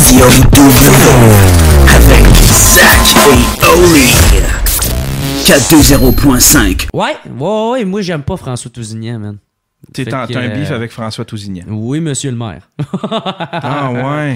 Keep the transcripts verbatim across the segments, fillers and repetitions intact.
Radio W avec Zach et Oli. quatre-vingt-deux point cinq. Ouais, ouais, ouais, moi j'aime pas François Tousignan, man. T'es Fait en, que, t'as un euh, beef avec François Tousignan. Oui, monsieur le maire. Ah ouais.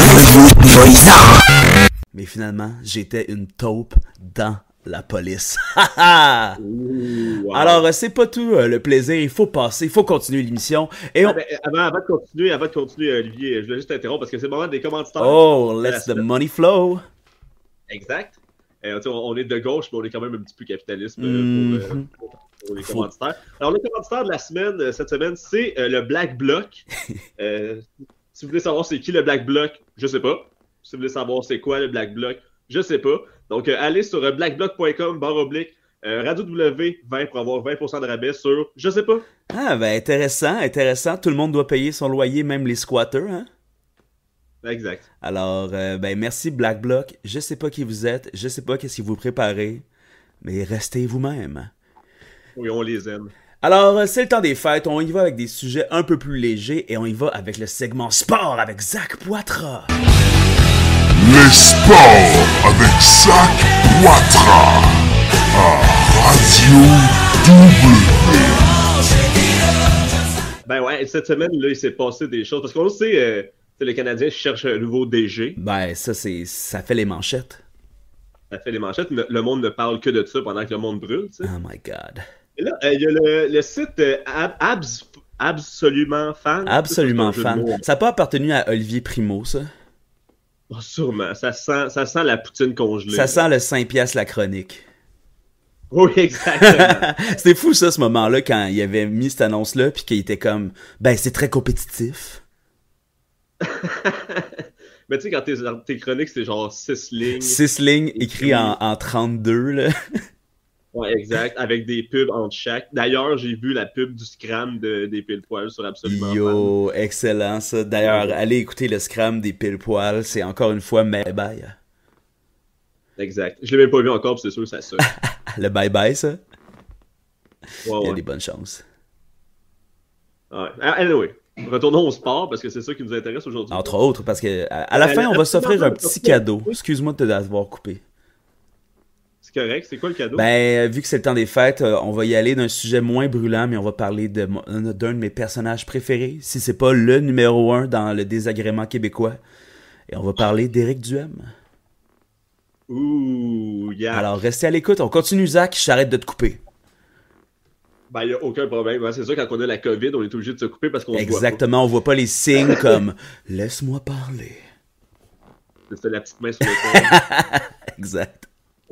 Mais finalement, j'étais une taupe dans la police. Wow. Alors, euh, c'est pas tout euh, le plaisir. Il faut passer, il faut continuer l'émission. Et on... ah, ben, avant, avant de continuer, avant de continuer, Olivier, je voulais juste t'interrompre parce que c'est le moment des commanditaires. Oh, let the money flow. Exact. Euh, on, on est de gauche, mais on est quand même un petit peu capitaliste mm-hmm. pour, euh, pour, pour les commanditaires. Alors, le commanditaire de la semaine, euh, cette semaine, c'est euh, le Black Bloc. euh, si vous voulez savoir c'est qui le Black Bloc, je sais pas. Si vous voulez savoir c'est quoi le Black Bloc, je sais pas. Donc, euh, allez sur euh, blackbloc point com, barre oblique, euh, Radio W vingt pour avoir vingt pour cent de rabais sur, je sais pas. Ah, ben intéressant, intéressant. Tout le monde doit payer son loyer, même les squatters, hein? Exact. Alors, euh, ben merci Black Bloc. Je sais pas qui vous êtes, je sais pas qu'est-ce que vous préparez, mais restez vous-même. Oui, on les aime. Alors, c'est le temps des fêtes, on y va avec des sujets un peu plus légers et on y va avec le segment sport avec Zach Poitras. Les sports avec Zach Poitras à Radio W. Ben ouais, cette semaine, là, il s'est passé des choses. Parce qu'on le sait, euh, le Canadien cherche un nouveau D G. Ben, ça, c'est ça fait les manchettes. Ça fait les manchettes. Le, le monde ne parle que de ça pendant que le monde brûle, tu sais. Oh my God. Et là, il euh, y a le, le site euh, Ab, Abs, Absolument Fan. Absolument Fan. Ça n'a pas appartenu à Olivier Primo, ça? Oh, sûrement. Ça sent, ça sent la poutine congelée. Ça sent le cinq piastres la chronique. Oui, exactement. C'était fou, ça, ce moment-là, quand il avait mis cette annonce-là, puis qu'il était comme, ben, c'est très compétitif. Mais tu sais, quand tes, tes chroniques, c'est genre six lignes. six lignes écrites en, en trente-deux, là. Ouais, exact, avec des pubs entre chaque. D'ailleurs, j'ai vu la pub du Scram de, des pile-poils sur Absolument Yo, Fan. excellent, ça. D'ailleurs, ouais. Allez écouter le Scram des pile-poils, c'est encore une fois bye-bye. Exact. Je l'ai même pas vu encore, puis c'est sûr que ça sonne. Le bye-bye, ça? Ouais, Il y a ouais. des bonnes chances. Ouais. Anyway, retournons au sport, parce que c'est ça qui nous intéresse aujourd'hui. Entre autres, parce que à, à la euh, fin, on va s'offrir un petit cadeau. Excuse-moi de t'avoir coupé. C'est correct, c'est quoi le cadeau? Ben, vu que c'est le temps des fêtes, on va y aller d'un sujet moins brûlant, mais on va parler de, d'un de mes personnages préférés, si c'est pas le numéro un dans le désagrément québécois. Et on va parler d'Éric Duhem. Ouh, yeah. Alors, restez à l'écoute, on continue, Zach, j'arrête de te couper. Ben, il n'y a aucun problème. C'est sûr, quand on a la COVID, on est obligé de se couper parce qu'on voit pas. Exactement, on voit pas les signes comme « Laisse-moi parler ». C'est la petite main sur le corps. Exact.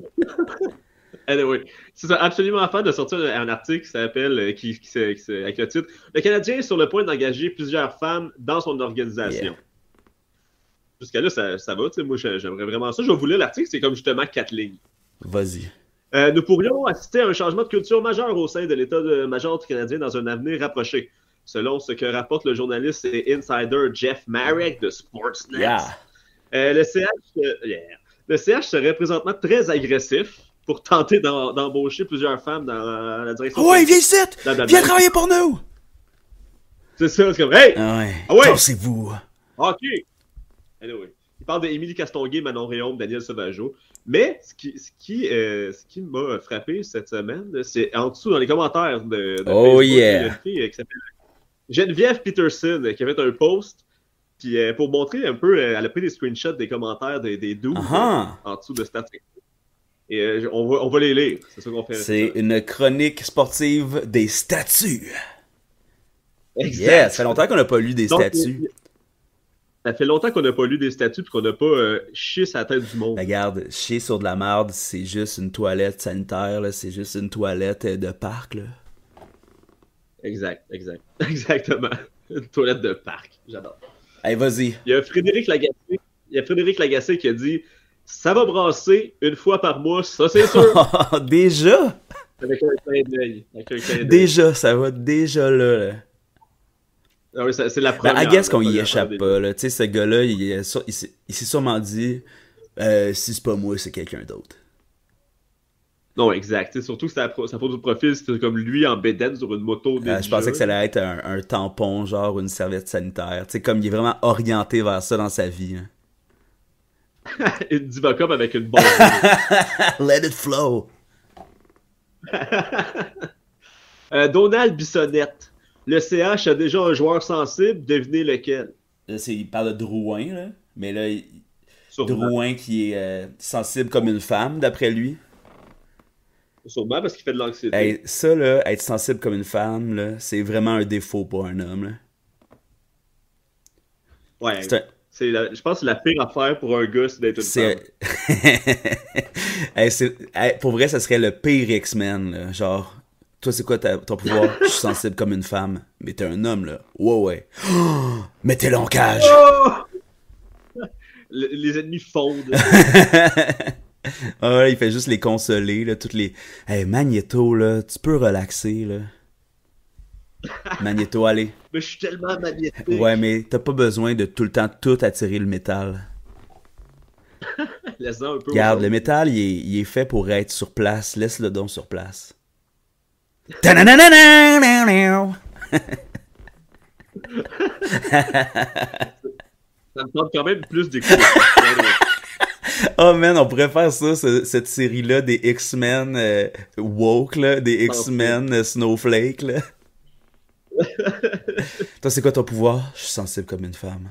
Anyway, c'est ça, absolument fan de sortir un article qui s'appelle, euh, qui, qui, qui, qui, avec le titre « Le Canadien est sur le point d'engager plusieurs femmes dans son organisation yeah. ». Jusqu'à là, ça, ça va, tu sais, moi j'aimerais vraiment ça. Je vais vous lire l'article, c'est comme justement quatre lignes. Vas-y. Euh, nous pourrions assister à un changement de culture majeur au sein de l'état-major canadien dans un avenir rapproché. Selon ce que rapporte le journaliste et insider Jeff Marek de Sportsnet. Yeah. Euh, le, C H, euh, yeah. le C H serait présentement très agressif pour tenter d'en, d'embaucher plusieurs femmes dans la direction. Oh ouais, viens ici! Viens travailler pour nous! C'est ça, c'est comme, hey! Ah ouais, ah ouais. Pensez-vous. Ok! Anyway. Il parle d'Émilie Castonguay, Manon Réaume, Daniel Sauvageau. Mais ce qui, ce qui, euh, ce qui m'a frappé cette semaine, c'est en dessous dans les commentaires de, de oh Facebook, yeah. il y a une fille qui s'appelle Geneviève Peterson qui a fait un post. Puis euh, pour montrer un peu, euh, elle a pris des screenshots des commentaires des, des douze uh-huh. en dessous de cet article. Et euh, on, va, on va les lire. C'est ça qu'on fait. C'est ça. Une chronique sportive des statuts. Exact. Yeah, ça fait longtemps qu'on n'a pas lu des Donc, statuts. Ça fait longtemps qu'on n'a pas lu des statuts et qu'on n'a pas euh, chié sa tête du monde. Regarde, chier sur de la merde, c'est juste une toilette sanitaire, là, c'est juste une toilette de parc. Là. Exact, exact. Exactement. Une toilette de parc. J'adore. Allez, vas-y. Il y a Frédéric Lagacé, il y a Frédéric Lagacé qui a dit « Ça va brasser une fois par mois, ça c'est sûr! » Déjà? Avec un clin d'œil. Avec un clin d'œil. Déjà, ça va déjà là. là. Ah oui, c'est la première. Ben, I guess qu'on y échappe pas, là. Tu sais, ce gars-là, il, il, il, s'est, il s'est sûrement dit euh, si c'est pas moi, c'est quelqu'un d'autre. Non, exact. T'sais, surtout que sa, sa photo de profil, c'était comme lui en bédaine sur une moto. Euh, je pensais que ça allait être un, un tampon, genre une serviette sanitaire. Tu sais, comme il est vraiment orienté vers ça dans sa vie. Hein. Une diva cup avec une bombe. Let it flow. euh, Donald Bissonnette. Le C H a déjà un joueur sensible, devinez lequel. Là, c'est, il parle de Drouin, là. Mais là, il... Sûrement. Drouin qui est euh, sensible comme une femme, d'après lui. Sûrement parce qu'il fait de l'anxiété. Hey, ça, là, être sensible comme une femme, là, c'est vraiment un défaut pour un homme, là. Ouais. C'est un... C'est la... Je pense que c'est la pire affaire pour un gars, c'est d'être une c'est... femme. hey, c'est... Hey, pour vrai, ça serait le pire X-Men, là. Genre, toi, c'est quoi ta... ton pouvoir? Je suis sensible comme une femme. Mais t'es un homme, là. Ouais, ouais. Oh, mettez-le en cage! Oh! Le- les ennemis fondent. Ah ouais, il fait juste les consoler, là, toutes les... Hey, Magneto, là, tu peux relaxer, là. Magneto, allez. Mais je suis tellement magnétique. Ouais, mais t'as pas besoin de tout le temps tout attirer le métal. Laisse-en un peu. Regarde, aux le autres. métal, il est, il est fait pour être sur place. Laisse-le donc sur place. Ta-na-na-na-na-na-na. Ça me tente quand même plus d'écouter. Oh man, on pourrait faire ça, ce- cette série-là des X-Men euh, woke, là, des X-Men euh, snowflake, là. Toi, c'est quoi ton pouvoir? Je suis sensible comme une femme.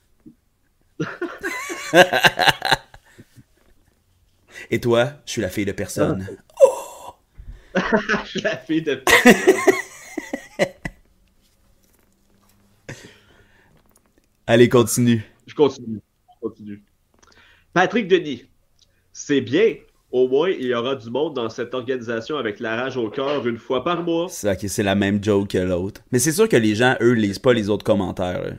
Et toi? Je suis la fille de personne. Je suis la fille de... Allez, continue. Je continue. Je continue. Patrick Denis. C'est bien. Au moins, il y aura du monde dans cette organisation avec la rage au cœur une fois par mois. C'est, ok, c'est la même joke que l'autre. Mais c'est sûr que les gens, eux, lisent pas les autres commentaires, là.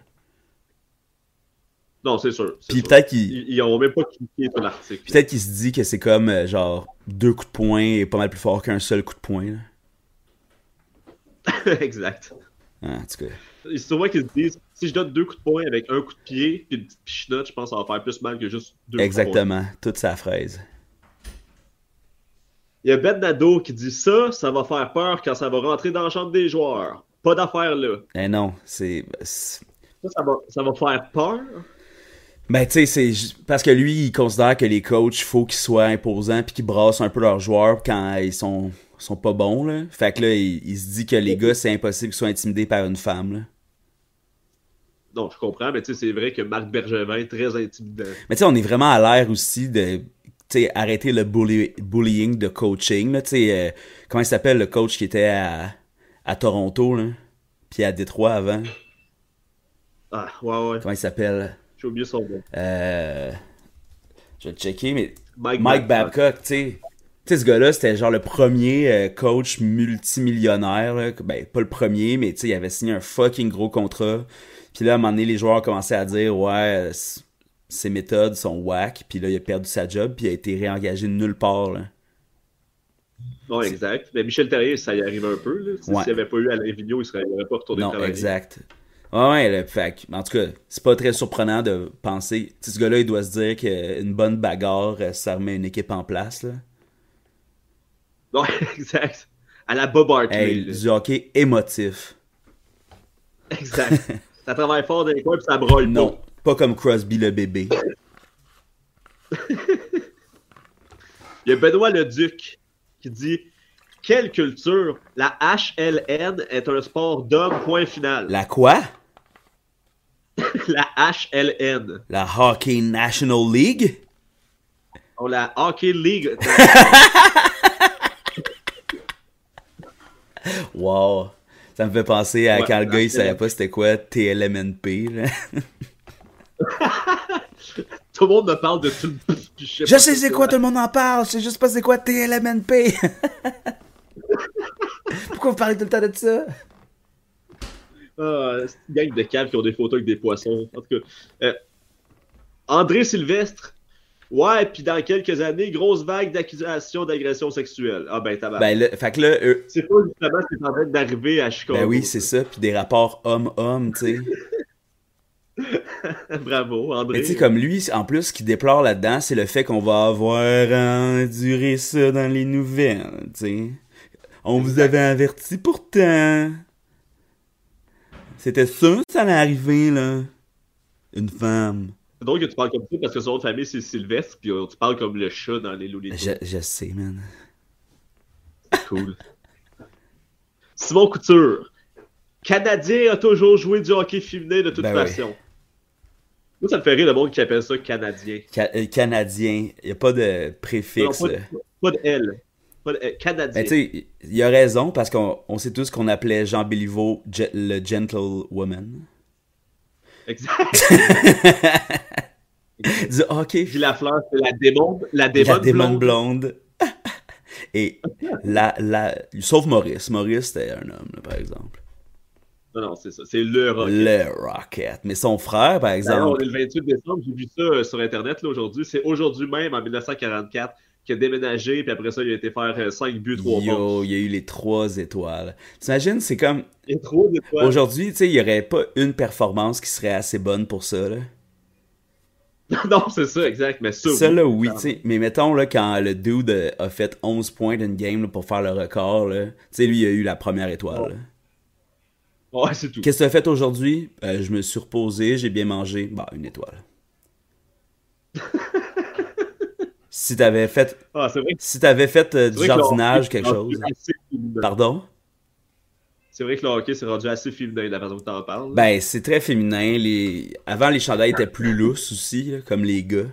Non, c'est sûr. c'est Puis sûr. peut-être qu'ils... Ils, ils ont même pas cliqué sur l'article. Peut-être qu'il se dit que c'est comme, euh, genre, deux coups de poing est pas mal plus fort qu'un seul coup de poing, là. Exact. Ah, en tout cas. C'est souvent qu'ils se disent, si je donne deux coups de poing avec un coup de pied puis une petite pichenote, je pense que ça va faire plus mal que juste deux coups de poing. Exactement. Toute sa fraise. Il y a Ben Nadeau qui dit ça, ça va faire peur quand ça va rentrer dans la chambre des joueurs. Pas d'affaire là. Eh non, c'est... c'est- Ça, ça va, ça va faire peur. Ben, tu sais, c'est ju- parce que lui, il considère que les coachs, il faut qu'ils soient imposants puis qu'ils brassent un peu leurs joueurs quand ils sont, sont pas bons, là. Fait que là, il, il se dit que les gars, c'est impossible qu'ils soient intimidés par une femme, là. Non, je comprends, mais tu sais, c'est vrai que Marc Bergevin est très intimidant. Mais tu sais, on est vraiment à l'ère aussi de... Tu sais, arrêter le bully- bullying de coaching, là. Tu sais, euh, comment il s'appelle, le coach qui était à, à Toronto, là? Puis à Détroit avant. Ah, ouais, ouais. Comment il s'appelle? J'ai oublié son nom. Euh... Je vais le checker, mais... Mike, Mike Babcock. Babcock, tu sais. Tu sais, ce gars-là, c'était genre le premier euh, coach multimillionnaire, là. Ben, pas le premier, mais tu sais, il avait signé un fucking gros contrat. Puis là, à un moment donné, les joueurs commençaient à dire, ouais, c- ses méthodes sont whack. Puis là, il a perdu sa job, puis il a été réengagé de nulle part, là. Non, exact. Mais Michel Terrier, ça y arrive un peu. Là. Tu sais, Ouais. S'il n'y avait pas eu Alain Vigneault, il serait- il n'aurait pas retourné Non, travailler. exact. Ouais, ouais, le, fait que, en tout cas, c'est pas très surprenant de penser. Tu sais, ce gars-là, il doit se dire qu'une bonne bagarre, euh, ça remet une équipe en place, là. Non, exact. À la Bob Hartley. Hey, là. du hockey émotif. Exact. Ça travaille fort dans les coins et ça broille Non, pas comme Crosby le bébé. pas. Il y a Benoît Leduc qui dit « Quelle culture? La H L N est un sport d'homme, point final. La quoi? La H L N. La Hockey National League? Oh, la Hockey League. Wow. Ça me fait penser à Ouais, quand le gars, il la- savait pas c'était quoi T L M N P, là. Tout le monde me parle de tout le... Je Je sais c'est quoi, tout le monde en parle, je sais juste pas c'est quoi T L M N P. Pourquoi vous parlez tout le temps de ça? Ah, c'est une gang de caves qui ont des photos avec des poissons. En tout cas, euh, André Sylvestre. Ouais, puis dans quelques années, grosse vague d'accusations d'agression sexuelle. Ah ben, tabac. Ben là, fait que là, eux, C'est pas justement ce qui est en train d'arriver à Chicago. ben oui, c'est ça, puis des rapports homme-homme, tu sais. Bravo, André. Mais tu sais, comme lui, en plus, ce qu'il déplore là-dedans, c'est le fait qu'on va avoir enduré ça dans les nouvelles, tu sais. On vous avait averti pourtant. C'était sûr que ça allait arriver, là. Une femme. C'est drôle que tu parles comme ça parce que son autre famille, c'est Sylvestre, puis euh, tu parles comme le chat dans les Looney Tunes. Je, je sais, man. C'est cool. Simon Couture. Canadien a toujours joué du hockey féminin de toute Ben façon. Oui. Moi, ça me fait rire le monde qui appelle ça Canadien. Ca- euh, Canadien, il n'y a pas de préfixe. Non, pas, de, pas de L. Pas de L. Canadien. Ben, tu sais, il a raison parce qu'on on sait tous qu'on appelait Jean Béliveau ge- le Gentlewoman. Exact. Du hockey. Puis la fleur, c'est la démon, la démon La démon blonde. blonde. Et la, la... Sauf Maurice. Maurice, c'était un homme, là, par exemple. Non, non, c'est ça. C'est le Rocket. Le Rocket. Mais son frère, par exemple... Alors, on est le vingt-huit décembre. J'ai vu ça euh, sur Internet là, aujourd'hui. C'est aujourd'hui même, en dix-neuf cent quarante-quatre, qu'il a déménagé. Puis après ça, il a été faire euh, cinq buts, trois Yo, passes. il y a eu les trois étoiles. T'imagines, c'est comme... Il y a trop d'étoiles. Aujourd'hui, tu sais, il n'y aurait pas une performance qui serait assez bonne pour ça, là. Non, c'est ça, exact. Mais ça, Ça, oui. là, oui, tu sais. Mais mettons, là, quand le dude euh, a fait onze points d'une game là, pour faire le record, là, tu sais, lui, il a eu la première étoile, là. Ouais, c'est tout. Qu'est-ce que tu as fait aujourd'hui? Euh, je me suis reposé, j'ai bien mangé. Bah, une étoile. Si t'avais fait... Ah, c'est vrai que, Si t'avais fait euh, c'est du vrai que le jardinage, hockey, quelque c'est chose... rendu assez féminin. Pardon? C'est vrai que le hockey, c'est rendu assez féminin, de la façon que t'en parles. là. Ben, c'est très féminin. Les... Avant, les chandails étaient plus lousses aussi, là, comme les gars.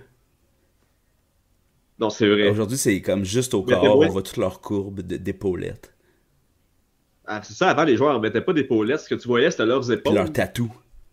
Non, c'est vrai. Aujourd'hui, c'est comme juste au Mais corps, t'es on vrai. voit toutes leurs courbes de- d'épaulettes. Ah, c'est ça, avant, les joueurs en mettaient pas d'épaulettes. Ce que tu voyais, c'était leurs Puis épaules. leurs tatous.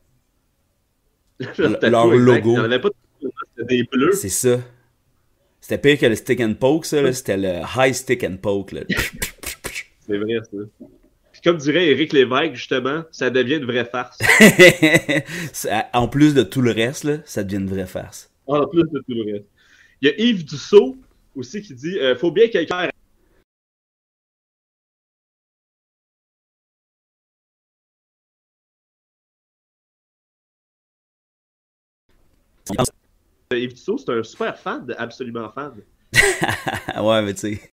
Leur tatou, leur exact. logo. Il n'y en avait pas de c'était des bleus. C'est ça. C'était pire que le stick and poke, ça, là. C'était le high stick and poke, là. C'est vrai, ça. Puis comme dirait Éric Lévesque, justement, ça devient une vraie farce. Ça- en plus de tout le reste, là, ça devient une vraie farce. En plus de tout le reste. Il y a Yves Dussault aussi qui dit euh, faut bien que quelqu'un Yves Dussault, c'est un super fan, de absolument fan. Ouais, mais tu sais.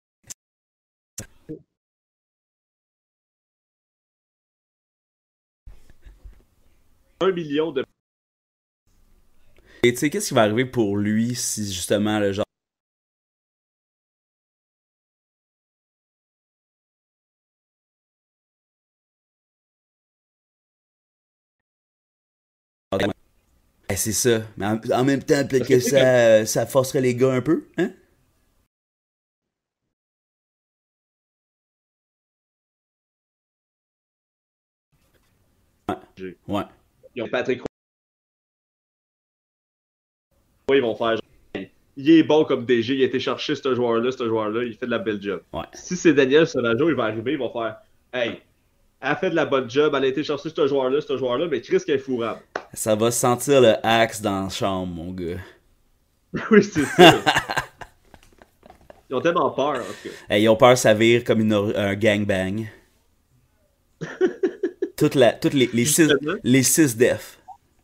Un million de. Et tu sais, qu'est-ce qui va arriver pour lui si justement, le genre. Ben, c'est ça. Mais en, en même temps, peut-être que ça, euh, ça forcerait les gars un peu, hein? Ouais. Ouais. Ils ont Patrick Roy, ils vont faire genre, il est bon comme D G, il a été chercher ce joueur-là, ce joueur-là, il fait de la belle job. Ouais. Si c'est Daniel Sauvageau, il va arriver, ils vont faire hey, elle a fait de la bonne job, elle a été chercher ce joueur-là, ce joueur-là, mais Chris qui est fourrable. Ça va sentir le axe dans la chambre, mon gars. Oui, c'est ça. Ils ont tellement peur, en tout cas. Hey, ils ont peur que ça vire comme une, or- un gangbang. Toute la, toutes les, les, six, Justement. les six def.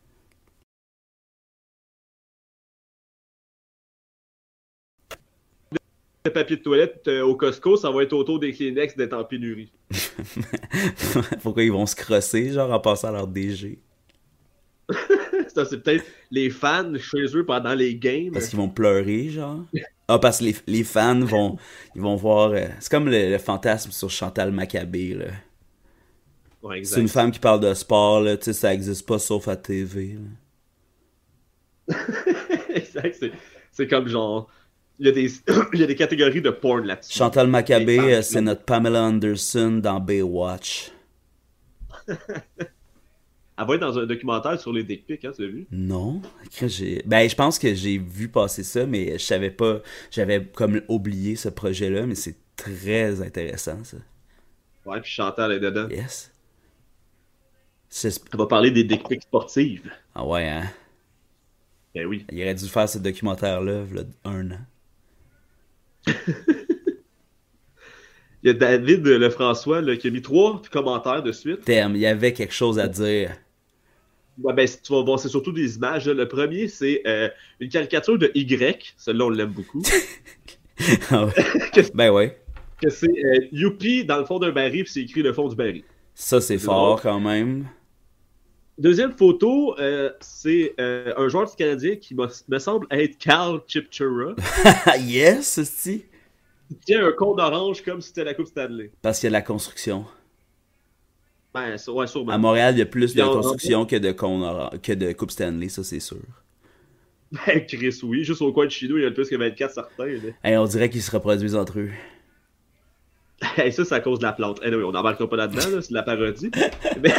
Le papier de toilette euh, au Costco, ça va être autour des Kleenex d'être en pénurie. Pourquoi ils vont se crosser, genre, en passant à leur D G? Ça, c'est peut-être les fans chez eux pendant les games. Parce qu'ils vont pleurer, genre. Ah, parce que les, les fans vont, ils vont voir... euh, c'est comme le, le fantasme sur Chantal Maccabé, là. Ouais, exact. C'est une femme qui parle de sport, là, tu sais, ça existe pas sauf à T V, là. Exact, c'est, c'est comme genre. Il y, a des, il y a des catégories de porn là-dessus. Chantal Maccabé, Les femmes, euh, c'est notre Pamela Anderson dans Baywatch. Elle va être dans un documentaire sur les dick pics, hein, tu l'as vu? Non, que j'ai. Ben, je pense que j'ai vu passer ça, mais je savais pas. J'avais comme oublié ce projet-là, mais c'est très intéressant, ça. Ouais, puis Chantal est dedans. Yes. C'est- Elle va parler des dick pics sportives. Ah ouais, hein. Ben oui. Il aurait dû faire ce documentaire-là, il y a un an. Il y a David Lefrançois là, qui a mis trois commentaires de suite. Terme, il y avait quelque chose à dire. Ouais, ben, tu vas voir, c'est surtout des images. Là. Le premier, c'est euh, une caricature de Y. Celui-là, on l'aime beaucoup. Ah ouais. Ben ouais. Que c'est euh, Youpi dans le fond d'un baril, puis c'est écrit le fond du baril. Ça, c'est C'est fort drôle. quand même. Deuxième photo, euh, c'est euh, un joueur du Canadien qui me, me semble être Carl Chipchura. Yes, c'est Il tient un cône orange comme si c'était la Coupe Stanley. parce qu'il y a de la construction. Ben, ça- ouais, sûrement. À Montréal, il y a plus Puis de en- construction que de, con- que de Coupe Stanley, ça c'est sûr. Ben, Chris, oui. Juste au coin de chez nous, il y en a plus que vingt-quatre certains. là. Hey, on dirait qu'ils se reproduisent entre eux. Hey, ça, c'est à cause de la plante. Anyway, on n'embarquera pas là-dedans, là, c'est de la parodie. Mais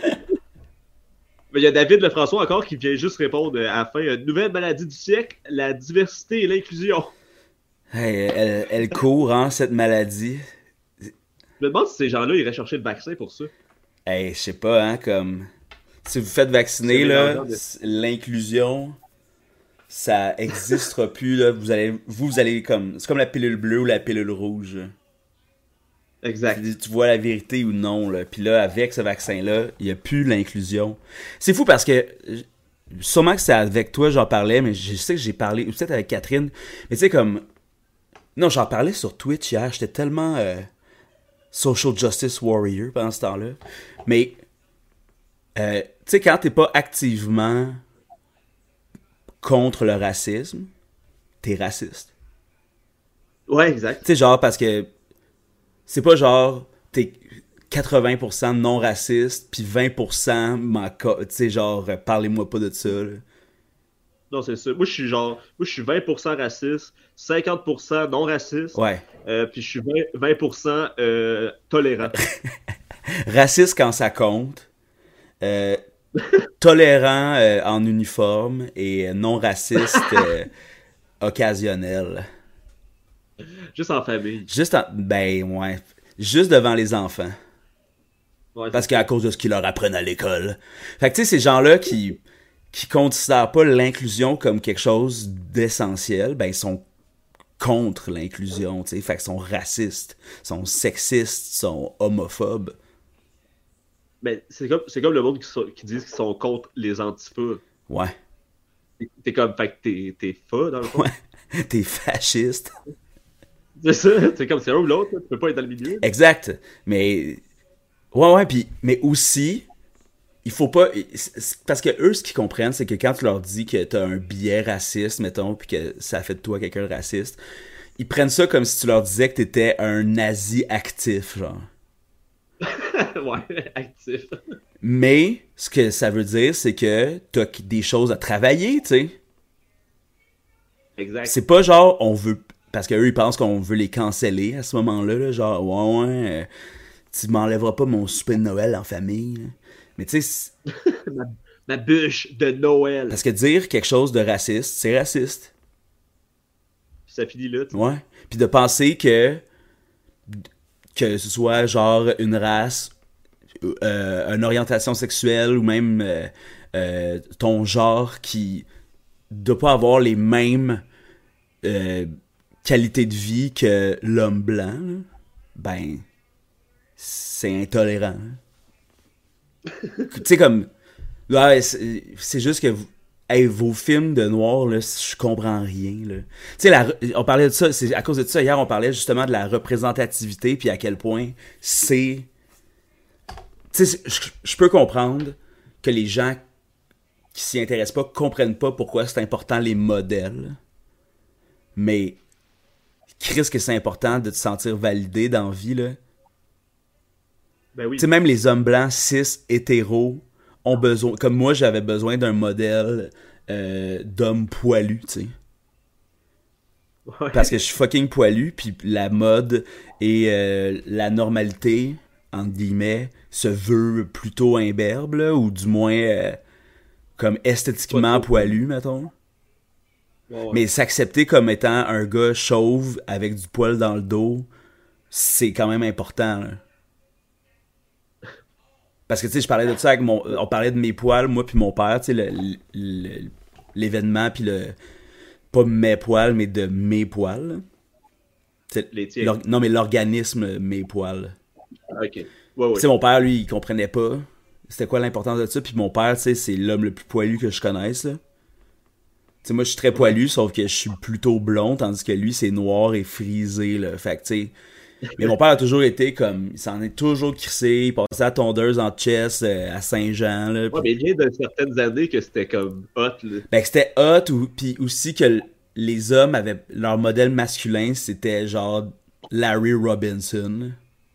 Mais il y a David Lefrançois encore qui vient juste répondre à la fin. Une nouvelle maladie du siècle, la diversité et l'inclusion. Hey, elle, elle court, hein, cette maladie. Je me demande si ces gens-là iraient chercher le vaccin pour ça. Hey, je sais pas, hein, comme... Si vous faites vacciner, C'est là, mélangeant de- c- l'inclusion, ça existera plus, là. Vous allez, vous, vous allez comme... C'est comme la pilule bleue ou la pilule rouge. Exact. Tu, tu vois la vérité ou non, là. Puis là, avec ce vaccin-là, il n'y a plus l'inclusion. C'est fou parce que... Sûrement que c'est avec toi j'en parlais, mais je sais que j'ai parlé... Ou peut-être avec Catherine. Mais tu sais, comme... Non, j'en parlais sur Twitch hier. J'étais tellement... euh, social justice warrior pendant ce temps-là. Mais... Euh, tu sais, quand t'es pas activement contre le racisme, t'es raciste. Ouais, exact. Tu sais, genre, parce que c'est pas genre, t'es quatre-vingts pour cent non raciste, puis vingt pour cent m'en ca- tu sais, genre, euh, parlez-moi pas de ça, là. Non, c'est ça. Moi, je suis genre... Moi, je suis vingt pour cent raciste, cinquante pour cent non raciste, Ouais. euh, puis je suis vingt, vingt pour cent euh, tolérant. Raciste quand ça compte, euh, tolérant euh, en uniforme, et euh, non raciste euh, occasionnel. Juste en famille. Juste en... Ben, ouais. Juste devant les enfants. Ouais, Parce qu'à cause de ce qu'ils leur apprennent à l'école. Fait que, tu sais, ces gens-là qui, qui considèrent pas l'inclusion comme quelque chose d'essentiel, ben, ils sont contre l'inclusion, tu sais. Fait qu'ils sont racistes, sont sexistes, sont homophobes. Mais c'est comme, c'est comme le monde qui, sont- qui disent qu'ils sont contre les antifas. Ouais. T'es comme, fait que t'es, t'es fa, dans le fond. Ouais. T'es fasciste. C'est ça, c'est comme c'est un ou l'autre, là. Tu peux pas être dans le milieu. Exact. Mais... Ouais, ouais, puis... Mais aussi... Il faut pas... c'est- Parce que eux, ce qu'ils comprennent, c'est que quand tu leur dis que t'as un biais raciste, mettons, puis que ça fait de toi quelqu'un de raciste, ils prennent ça comme si tu leur disais que t'étais un nazi actif, genre. Ouais, actif. Mais, ce que ça veut dire, c'est que t'as des choses à travailler, tu sais. Exact. C'est pas genre, on veut... Parce qu'eux, ils pensent qu'on veut les canceller à ce moment-là, là, genre, ouais, ouais, euh, tu m'enlèveras pas mon souper de Noël en famille, là. Mais tu sais, c'est- ma, ma bûche de Noël. parce que dire quelque chose de raciste, c'est raciste. Ça finit là. tu sais. Ouais. Puis de penser que que ce soit genre une race, euh, une orientation sexuelle ou même euh, euh, ton genre qui doit pas avoir les mêmes euh, qualités de vie que l'homme blanc, là, ben c'est intolérant. Tu sais, comme ouais, c'est c'est juste que vous, hey, vos films de noir, là, je comprends rien, là. Tu sais, la re- on parlait de ça, c'est à cause de ça, hier, on parlait justement de la représentativité, puis à quel point c'est... Tu sais, je je peux comprendre que les gens qui s'y intéressent pas comprennent pas pourquoi c'est important les modèles, mais Chris que c'est important de te sentir validé dans la vie, là. Ben oui. Tu sais, même les hommes blancs, cis, hétéros, ont besoin... Comme moi, j'avais besoin d'un modèle euh, d'homme poilu, tu sais. Ouais. Parce que je suis fucking poilu, puis la mode et euh, la normalité, entre guillemets, se veut plutôt imberbe, là, ou du moins euh, comme esthétiquement Pas trop. poilu, mettons. Ouais, ouais. Mais s'accepter comme étant un gars chauve avec du poil dans le dos, c'est quand même important, là. Parce que, tu sais, je parlais de ça avec mon... On parlait de mes poils, moi puis mon père, tu sais, le- le- l'événement, puis le... Pas mes poils, mais de mes poils, là. Tu sais, Les tiens. l'or- non, mais l'organisme mes poils. Ok. Ouais, ouais. Tu sais, mon père, lui, il comprenait pas c'était quoi l'importance de ça, puis mon père, tu sais, c'est l'homme le plus poilu que je connaisse, là. Tu sais, moi, je suis très poilu, sauf que je suis plutôt blond, tandis que lui, c'est noir et frisé, là. Fait que, tu sais, Mais mon père a toujours été comme, il s'en est toujours crissé, il passait à tondeuse en chess euh, à Saint-Jean, là. Ouais, Puis, mais il vient de certaines années que c'était comme hot, là. ben, que c'était hot, ou, puis aussi que l- les hommes avaient, leur modèle masculin, c'était genre Larry Robinson.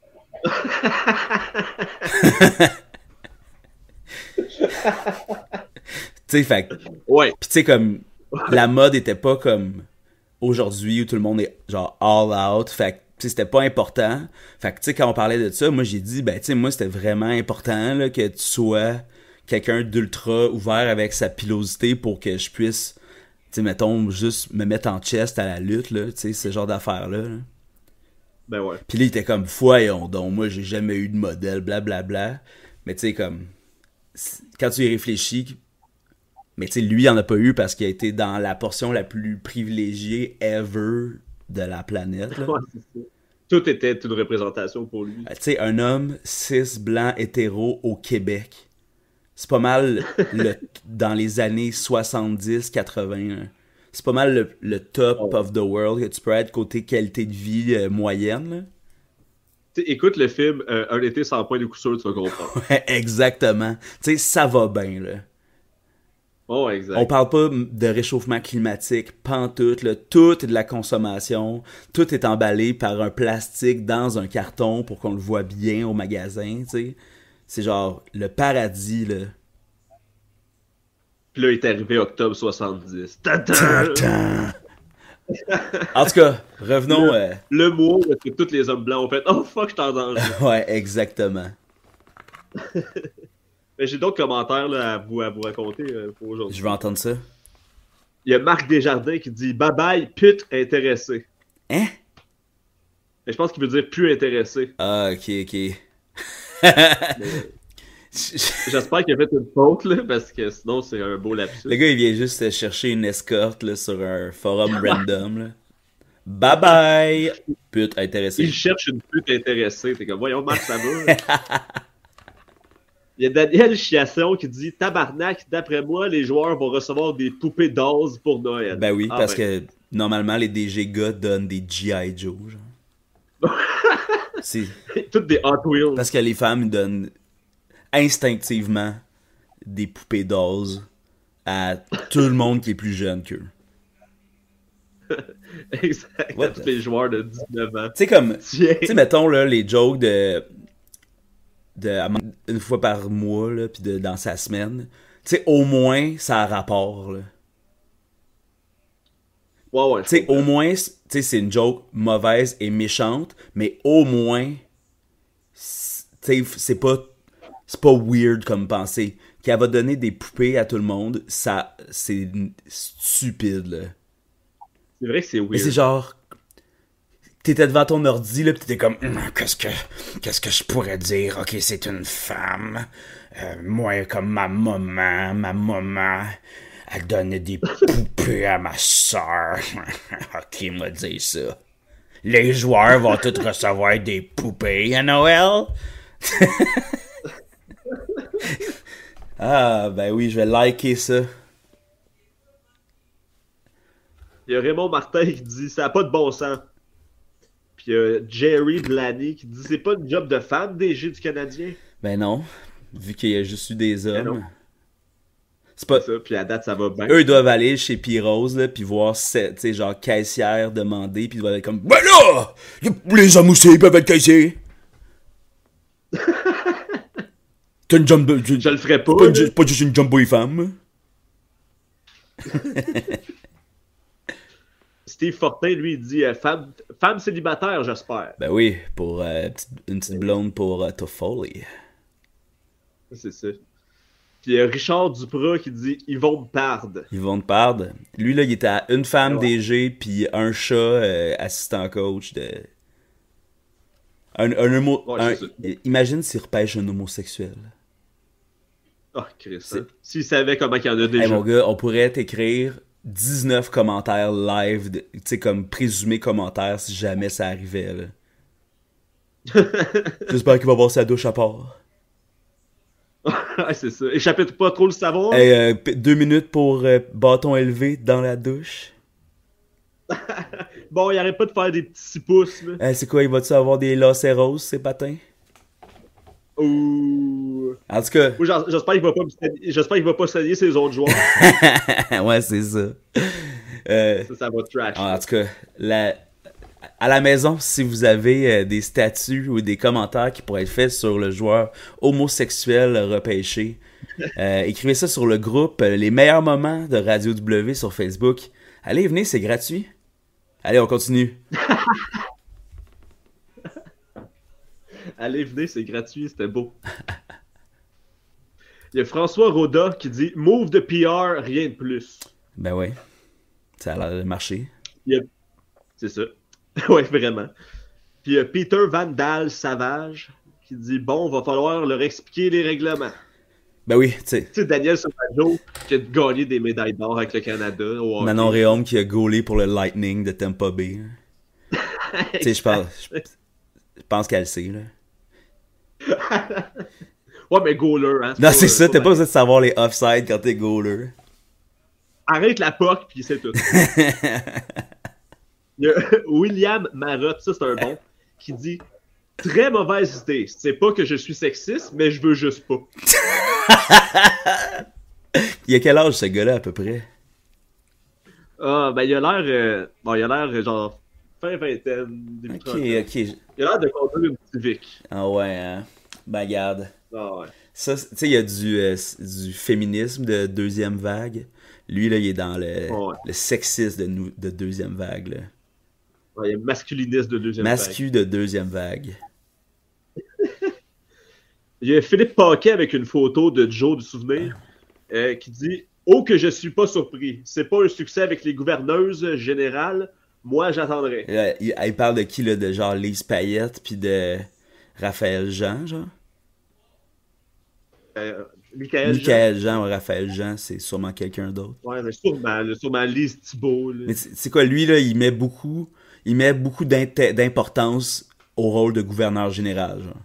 Tu sais, fait que- Ouais. Puis tu sais, comme, la mode était pas comme aujourd'hui où tout le monde est genre all out. Fait que, tu sais, c'était pas important. Fait que, tu sais, quand on parlait de ça, moi, j'ai dit, ben, tu sais, moi, c'était vraiment important, là, que tu sois quelqu'un d'ultra ouvert avec sa pilosité pour que je puisse, tu sais, mettons, juste me mettre en chest à la lutte, là, tu sais, ce genre d'affaires-là, là. Ben ouais. Puis là, il était comme, voyons donc, moi, j'ai jamais eu de modèle, blablabla. Mais tu sais, comme, c- quand tu y réfléchis, mais tu sais, lui, il en a pas eu parce qu'il a été dans la portion la plus privilégiée ever de la planète, là. Ouais, c'est ça. Tout était une représentation pour lui. Euh, Tu sais, un homme cis, blanc, hétéro au Québec. C'est pas mal le, dans les années soixante-dix quatre-vingts. Là. C'est pas mal le, le top Oh. of the world que tu peux être côté qualité de vie euh, moyenne. Là. T'sais, écoute le film euh, Un été sans point de coup sûr, tu vas comprendre. Ouais, exactement. Tu sais, ça va bien, là. Oh, exact. On parle pas de réchauffement climatique, pantoute, là. Tout est de la consommation. Tout est emballé par un plastique dans un carton pour qu'on le voit bien au magasin, tu sais. C'est genre le paradis, là. Puis là, il est arrivé octobre soixante-dix. Tata! Tintin. En tout cas, revenons... euh, Le mois où est-ce que tous les hommes blancs ont fait « Oh fuck, je suis en danger! Ouais, exactement. » Mais j'ai d'autres commentaires là, à, vous, à vous raconter euh, pour aujourd'hui. Je veux entendre ça. Il y a Marc Desjardins qui dit « Bye bye, pute intéressé. Hein? » Mais je pense qu'il veut dire « plus intéressé Ah, ok, ok. » J'espère qu'il a fait une faute, là, parce que sinon, c'est un beau lapsus. Le gars, il vient juste chercher une escorte là, sur un forum random. Là. Bye bye! Pute, intéressé. Il cherche une pute intéressée. T'es comme, voyons, Marc, ça va. Il y a Daniel Chiasson qui dit Tabarnak, d'après moi, les joueurs vont recevoir des poupées d'ose pour Noël. Ben oui, Ah, parce ben. que normalement, les D G gars donnent des G I. Joe. Genre. C'est Toutes des Hot Wheels. parce que les femmes ils donnent instinctivement des poupées d'ose à tout le monde qui est plus jeune qu'eux. Exact. What À tous the- les joueurs de dix-neuf ans. Tu sais, comme. Tiens. Tu sais, mettons, là, les jokes de. de à mon- une fois par mois, là, pis de, dans sa semaine. Tu sais, au moins, ça a rapport, là. Ouais, ouais. Tu sais, au moins, c- tu sais, c'est une joke mauvaise et méchante, mais au moins, c- tu sais, c'est pas, c'est pas weird comme pensée. Qu'elle va donner des poupées à tout le monde, ça, c'est n- stupide, là. C'est vrai que c'est Mais c'est weird. genre, t'étais devant ton ordi, là, pis t'étais comme, Hum, qu'est-ce que, qu'est-ce que je pourrais dire? Ok, c'est une femme. Euh, moi, comme ma maman, ma maman, elle donnait des poupées à ma soeur. Ok, m'a dit ça. Les joueurs vont tous recevoir des poupées à Noël. Ah, ben oui, je vais liker ça. Il y a Raymond Martin qui dit ça n'a pas de bon sens. Puis il y a Jerry Blaney qui dit c'est pas une job de femme D G du Canadien. Ben non, vu qu'il y a juste eu des Ben non. hommes. C'est pas... C'est ça. Puis à date, ça va bien. Eux, ils doivent aller chez P-Rose, là, pis voir, tu sais, genre, caissière demander, pis ils doivent être comme, ben là! Les hommes aussi, ils peuvent être caissiers! T'as une jumbo... Je le ferais pas. Pas, là. ju- pas juste une jumbo femme. Steve Fortin, lui, il dit euh, femme, femme célibataire, j'espère. Ben oui, pour euh, petite- une petite blonde pour uh, Toffoli. C'est ça. Puis il y a Richard Duprat qui dit Yvonne Parde. Yvonne Pard. Lui, là, il était à une femme Ouais. D G, puis un chat euh, assistant coach de... Un, un homo... Ouais, un- c'est ça. Imagine s'il repêche un homosexuel. Ah, Chris. C'est- Hein? S'il savait comment il y en a déjà. Hey, mon gars, on pourrait t'écrire dix-neuf commentaires live, de- tu sais, comme présumé commentaires si jamais ça arrivait, là. J'espère qu'il va boire sa douche à part. Ouais, c'est ça. Échappez pas trop le savoir. Hey, euh, p- deux minutes pour euh, bâton élevé dans la douche. Bon, il arrête pas de faire des petits six pouces, là. Euh, c'est quoi, il va-tu avoir des lacets roses, ces patins? Ouh. En tout cas, Moi, j'en- j'espère qu'il va pas me saigner- j'espère qu'il va pas saigner ses autres joueurs. ouais, c'est ça. Euh, Ça, ça va trash. en tout cas, la... à la maison, si vous avez euh, des statuts ou des commentaires qui pourraient être faits sur le joueur homosexuel repêché, euh, écrivez ça sur le groupe euh, Les meilleurs moments de Radio W sur Facebook. Allez, venez, c'est gratuit. Allez, on continue. Allez, venez, c'est gratuit, c'était beau. Il y a François Roda qui dit « Move de P R, rien de plus Ben ouais, ça a l'air de marcher. ». C'est ça. Ouais, vraiment. Puis il y a Peter Van Dahl Savage qui dit « Bon, va falloir leur expliquer les règlements. » Ben oui, tu sais, Tu sais, Daniel Sauvageau qui a gagné des médailles d'or avec le Canada. au hockey. Manon Réaume qui a gaulé pour le Lightning de Tampa Bay. Tu sais, je pense, je, je pense qu'elle le sait, là. Ouais, mais goaler, hein. Non, pas- c'est ça, pas t'as pas mal. besoin de savoir les offside quand t'es goaler. Arrête la P O C, puis c'est tout. Il y a William Marotte, ça c'est un bon, qui dit « Très mauvaise idée. C'est pas que je suis sexiste, mais je veux juste pas. Il a quel âge ce gars-là à peu près? » Ah, ben il a l'air... euh, Bon, il a l'air euh, genre fin vingtaine, début Ok, trentaine. ok. Il a l'air de conduire une Civic. Ah ouais, hein. Ben garde. Ah ouais. Ça, tu sais, il y a du, euh, du féminisme de deuxième vague. Lui, là, il est dans le, Ouais. le sexisme de, nou- de deuxième vague, là. Ouais, il est masculiniste de deuxième vague. Mascu de deuxième vague. Il y a Philippe Paquet avec une photo de Joe du souvenir euh, qui dit « Oh que je suis pas surpris. C'est pas un succès avec les gouverneuses générales. Moi, j'attendrai. Là, il, il parle de qui, là? De genre Lise Payette, puis de Raphaël Jean, genre? » euh, Michael Jean. Michael Jean ou Raphaël Jean, c'est sûrement quelqu'un d'autre. Ouais, mais sûrement, là, sûrement Lise Thibault. là. Mais c'est c'est quoi, lui, là, il met beaucoup, il met beaucoup d'int- d'importance au rôle de gouverneur général, genre.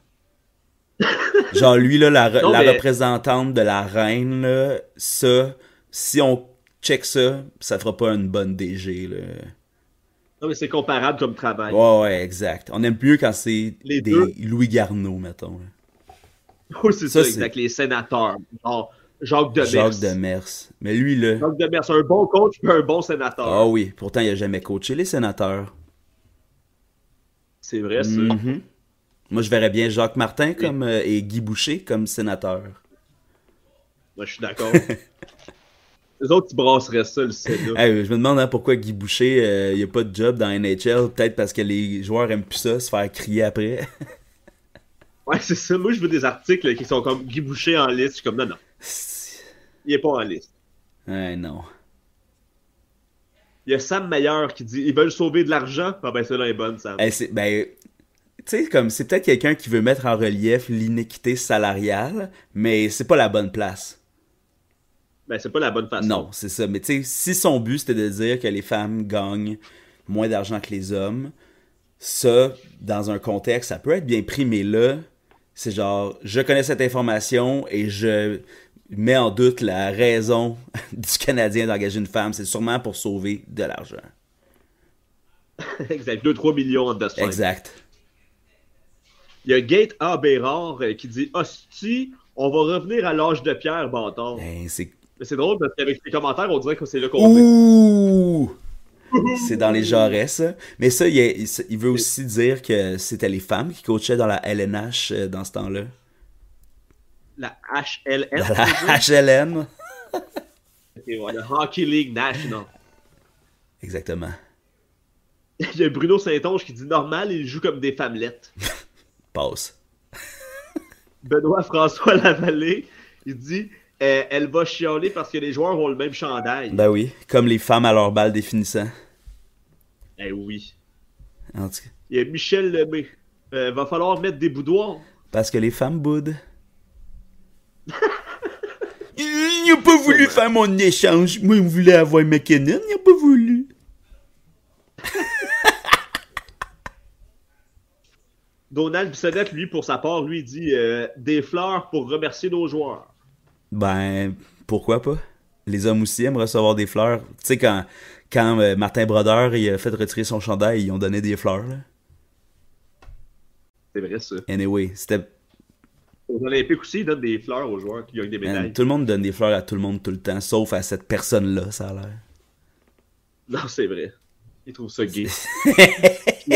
Genre, lui, là, la, re- Non, la mais- représentante de la reine, là, ça, si on check ça, ça fera pas une bonne D G, là. Non, mais c'est comparable comme travail. Ouais, ouais, exact. On aime mieux quand c'est Les des deux. Louis Garneau, mettons, là. Oui, c'est Ça, ça, c'est- exact. Les sénateurs. Genre, Jacques Demers. Jacques Demers. Mais lui, là, Jacques Demers, un bon coach puis un bon sénateur. ah oui, pourtant, il a jamais coaché les sénateurs. C'est vrai, ça. Mhm. Moi, je verrais bien Jacques Martin comme, euh, et Guy Boucher comme sénateur. Moi, je suis d'accord. Les autres, ils brasseraient ça, le Sénat. Hey, je me demande hein, pourquoi Guy Boucher, euh, il a pas de job dans N H L. Peut-être parce que les joueurs aiment plus ça, se faire crier après. Ouais, c'est ça. Moi, je veux des articles là, qui sont comme Guy Boucher en liste. Je suis comme, non, non, il est pas en liste. Ouais, non. Il y a Sam Meyer qui dit, ils veulent sauver de l'argent. Ah ben, celle-là est bonne, Sam. Hey, c'est- ben, tu sais, comme c'est peut-être quelqu'un qui veut mettre en relief l'inéquité salariale, mais c'est pas la bonne place. Ben, c'est pas la bonne façon. Non, c'est ça. Mais tu sais, si son but c'était de dire que les femmes gagnent moins d'argent que les hommes, ça, dans un contexte, ça peut être bien pris, mais là, c'est genre, je connais cette information et je mets en doute la raison du Canadien d'engager une femme. C'est sûrement pour sauver de l'argent. Exact. deux trois millions en dessus. Exact. Il y a Gate A. Bérard euh, qui dit, hostie, on va revenir à l'âge de pierre, bâtard. Ben, c'est... Mais c'est drôle parce qu'avec les commentaires, on dirait que c'est là qu'on est. Ouh! C'est dans les jarrets, ça. Mais ça, il, il- il veut aussi dire que c'était les femmes qui coachaient dans la L N H euh, dans ce temps-là. La H L N. Dans la H L N. Et ouais, le Hockey League National. Exactement. Il y a Bruno Saint-Onge qui dit normal, il joue comme des femmelettes. Passe. Benoît François Lavallée, il dit euh, elle va chialer parce que les joueurs ont le même chandail. Ben oui, comme les femmes à leur balle définissant. Eh oui. En tout cas, Il y a Michel Lemay. Euh, va falloir mettre des boudoirs. parce que les femmes boudent. Il n'a pas voulu faire mon échange. Moi, il voulait avoir McKinnon, il n'a pas voulu. Donald Bissonnette, lui, pour sa part, lui, il dit euh, des fleurs pour remercier nos joueurs. Ben, pourquoi pas? Les hommes aussi aiment recevoir des fleurs. Tu sais, quand, quand euh, Martin Brodeur il a fait retirer son chandail, ils ont donné des fleurs, là. C'est vrai, ça. Anyway, c'était... Aux Olympiques aussi, ils donnent des fleurs aux joueurs qui gagnent des médailles. Man, tout le monde donne des fleurs à tout le monde tout le temps, sauf à cette personne-là, ça a l'air. Non, c'est vrai. Ils trouvent ça gay. Il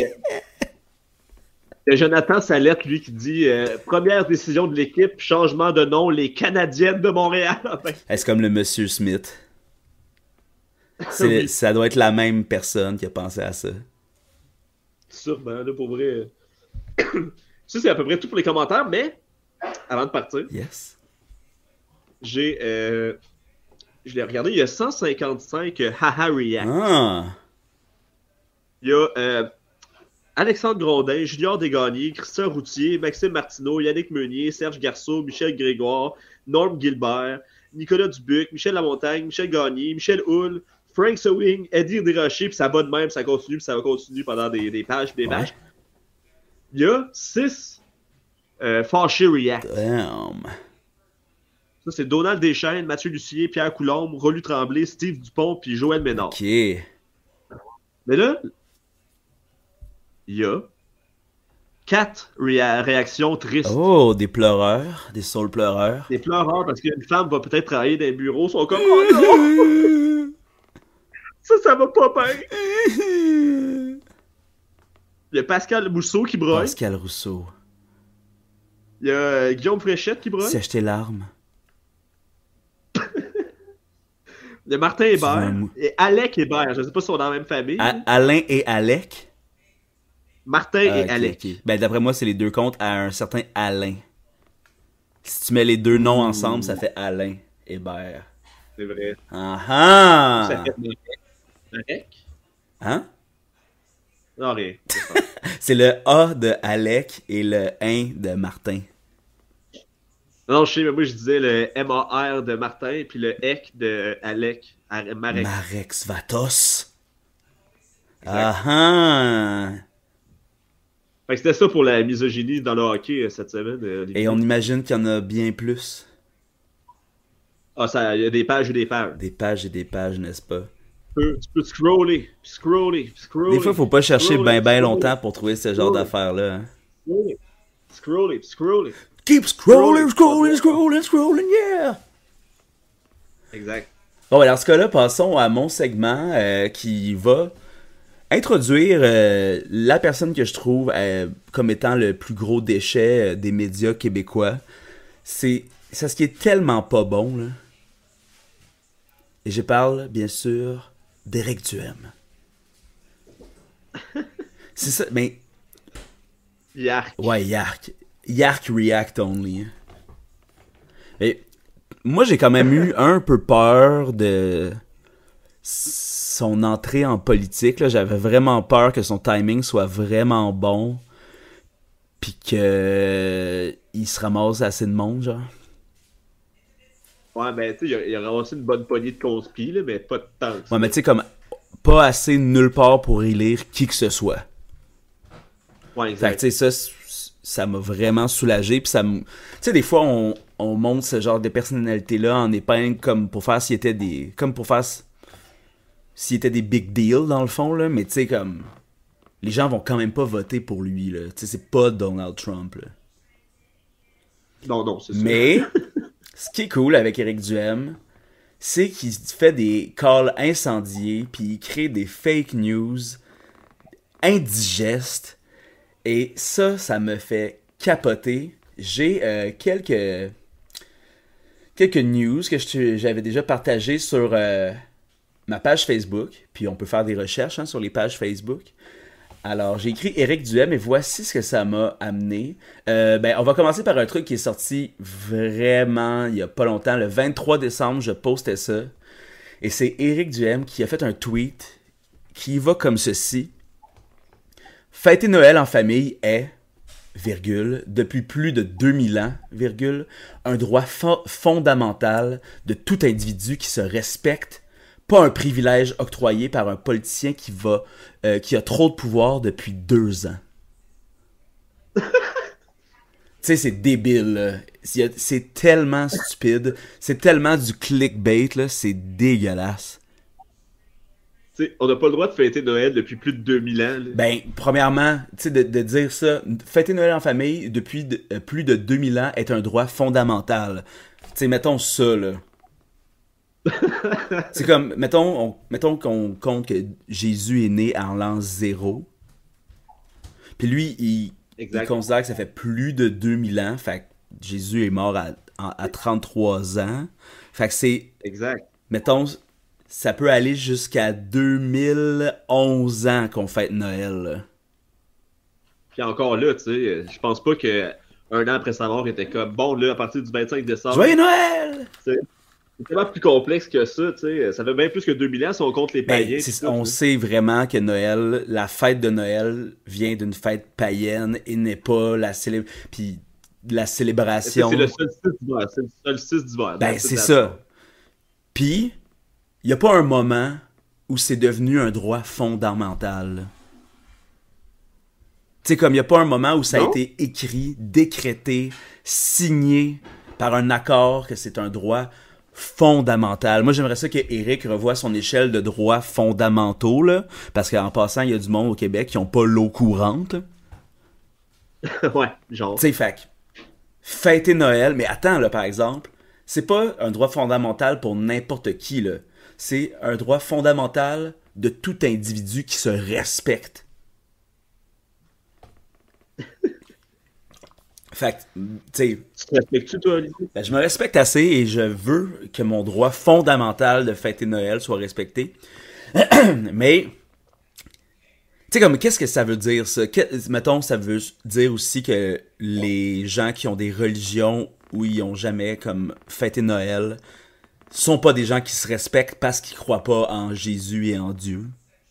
y a Jonathan Salette, lui, qui dit euh, première décision de l'équipe, changement de nom, les Canadiennes de Montréal. C'est comme le Monsieur Smith. C'est, Oui. Ça doit être la même personne qui a pensé à ça. Sûrement, là, pour vrai. Ça, c'est à peu près tout pour les commentaires, mais avant de partir, Yes. j'ai. Euh, je l'ai regardé, il y a cent cinquante-cinq euh, Haha React. Ah! Il y a euh, Alexandre Grondin, Junior Desgagnés, Christian Routier, Maxime Martineau, Yannick Meunier, Serge Garceau, Michel Grégoire, Norm Gilbert, Nicolas Dubuc, Michel Lamontagne, Michel Gagné, Michel Hull, Frank Sewing, Eddie Desrochers, puis ça bat de même, ça continue, puis ça va continuer pendant des, des pages, puis des Ouais. pages. Il y a six euh, fâchés React. Damn. Ça, c'est Donald Deschaines, Mathieu Lucier, Pierre Coulombe, Rolu Tremblay, Steve Dupont, puis Joël Ménard. Ok. Mais là, il y a quatre réa- réactions tristes. Oh, des pleureurs, des saules pleureurs. Des pleureurs parce qu'une femme va peut-être travailler dans un bureau, sont comme « Oh non! Ça, ça va pas bien! » Il y a Pascal Mousseau qui broye. Pascal Rousseau. Il y a euh, Guillaume Fréchette qui broye. S'est acheté l'arme. Il y a Martin veux Hébert. un mou- Et Alec Hébert. Je sais pas si on est dans la même famille. A- Alain et Alec. Martin Ah, et ok, Alec. ok. Ben, d'après moi, c'est les deux comptes à un certain Alain. Si tu mets les deux noms ensemble, ça fait Alain Hébert. C'est vrai. Ah ah! Ça fait Alec? Hein? Non, rien. C'est le A de Alec et le un de Martin. Non, je sais, mais moi, je disais le M A R de Martin, puis le E C de Alec. Ar- Marek. Marex Vatos. Exact. Ah ah! Fait que c'était ça pour la misogynie dans le hockey euh, cette semaine. euh, Olivier. Et on imagine qu'il y en a bien plus. Ah, ça, il y a des pages et des pages. Des pages et des pages, n'est-ce pas? Tu peux, tu peux scroller, puis scroller, puis scroller. Des fois, faut pas chercher scroller, ben ben scroller, longtemps pour trouver ce genre scroller. d'affaires-là. hein. Scroller, scroller, puis scroller. Keep scrolling, scrolling, scrolling, scrolling, yeah! Exact. Bon, ben, dans ce cas-là, passons à mon segment euh, qui va introduire euh, la personne que je trouve euh, comme étant le plus gros déchet euh, des médias québécois. C'est c'est ce qui est tellement pas bon, là. Et je parle, bien sûr, d'Éric Duhem. C'est ça, mais... Yark. Ouais, Yark. Yark React Only. hein. Et moi, j'ai quand même eu un peu peur de son entrée en politique. Là. J'avais vraiment peur que son timing soit vraiment bon. Puis que il se ramasse assez de monde, genre. Ouais, ben, tu sais, il a- il a ramassé une bonne poignée de conspi, là, mais pas de temps. Ouais, mais tu sais, comme pas assez nulle part pour élire qui que ce soit. Ouais, Fait exact. que tu sais, ça, c- ça m'a vraiment soulagé. Puis ça me. Tu sais, des fois, on, on montre ce genre de personnalité-là en épingle comme pour faire s'il était des. Comme pour faire. s- S'il était des big deals, dans le fond, là. Mais tu sais, comme. Les gens vont quand même pas voter pour lui, là. Tu sais, c'est pas Donald Trump, là. Non, non, c'est ça. Mais. Ce qui est cool avec Éric Duhem, c'est qu'il fait des calls incendiés, puis il crée des fake news indigestes. Et ça, ça me fait capoter. J'ai euh, quelques quelques news que je- j'avais déjà partagées sur euh, ma page Facebook. Puis on peut faire des recherches hein, sur les pages Facebook. Alors, j'ai écrit Éric Duhem et voici ce que ça m'a amené. Euh, ben, on va commencer par un truc qui est sorti vraiment il y a pas longtemps. Le vingt-trois décembre, je postais ça. Et c'est Éric Duhem qui a fait un tweet qui va comme ceci. Fêter Noël en famille est, virgule, depuis plus de deux mille ans, virgule, un droit fo- fondamental de tout individu qui se respecte, pas un privilège octroyé par un politicien qui va, euh, qui a trop de pouvoir depuis deux ans. Tu sais, c'est débile, là. C'est c'est tellement stupide. C'est tellement du clickbait, là. C'est dégueulasse. Tu sais, on n'a pas le droit de fêter Noël depuis plus de deux mille ans. Là. Ben, premièrement, tu sais, de, de dire ça, fêter Noël en famille depuis de- euh, plus de deux mille ans est un droit fondamental. Tu sais, mettons ça, là. C'est comme, mettons, on- mettons qu'on compte que Jésus est né en l'an zéro. Puis lui, il, il Exact. considère que ça fait plus de deux mille ans. Fait que Jésus est mort à, à, à trente-trois ans. Fait que c'est, Exact. mettons, ça peut aller jusqu'à deux mille onze ans qu'on fête Noël, là. Puis encore là, tu sais, je pense pas que un an après sa mort était comme bon là à partir du vingt-cinq décembre. Joyeux Noël! C'est tellement plus complexe que ça, tu sais. Ça fait bien plus que deux mille ans si on compte les Ben, païens. c'est- pis tout, on tu sais. sait vraiment que Noël, la fête de Noël vient d'une fête païenne et n'est pas la célé... puis la Est-ce que célébration. c'est le solstice d'hiver. C'est le solstice d'hiver. Ben, That's it, c'est that's ça. Puis, il n'y a pas un moment où c'est devenu un droit fondamental. Tu sais, comme il n'y a pas un moment où ça a Non? été écrit, décrété, signé par un accord que c'est un droit fondamental. Moi, j'aimerais ça que Eric revoie son échelle de droits fondamentaux, là, parce qu'en passant, il y a du monde au Québec qui n'ont pas l'eau courante. all. Ouais, genre. Tu sais, fait que fêter Noël, mais attends, là, par exemple, c'est pas un droit fondamental pour n'importe qui, là. C'est un droit fondamental de tout individu qui se respecte. Fait que, tu sais, Tu te respectes-tu, toi, Olivier? ben, je me respecte assez et je veux que mon droit fondamental de fêter Noël soit respecté. Mais, tu sais, comme, qu'est-ce que ça veut dire, ça? Que- mettons, ça veut dire aussi que les gens qui ont des religions où ils ont jamais, comme, fêté Noël sont pas des gens qui se respectent parce qu'ils croient pas en Jésus et en Dieu.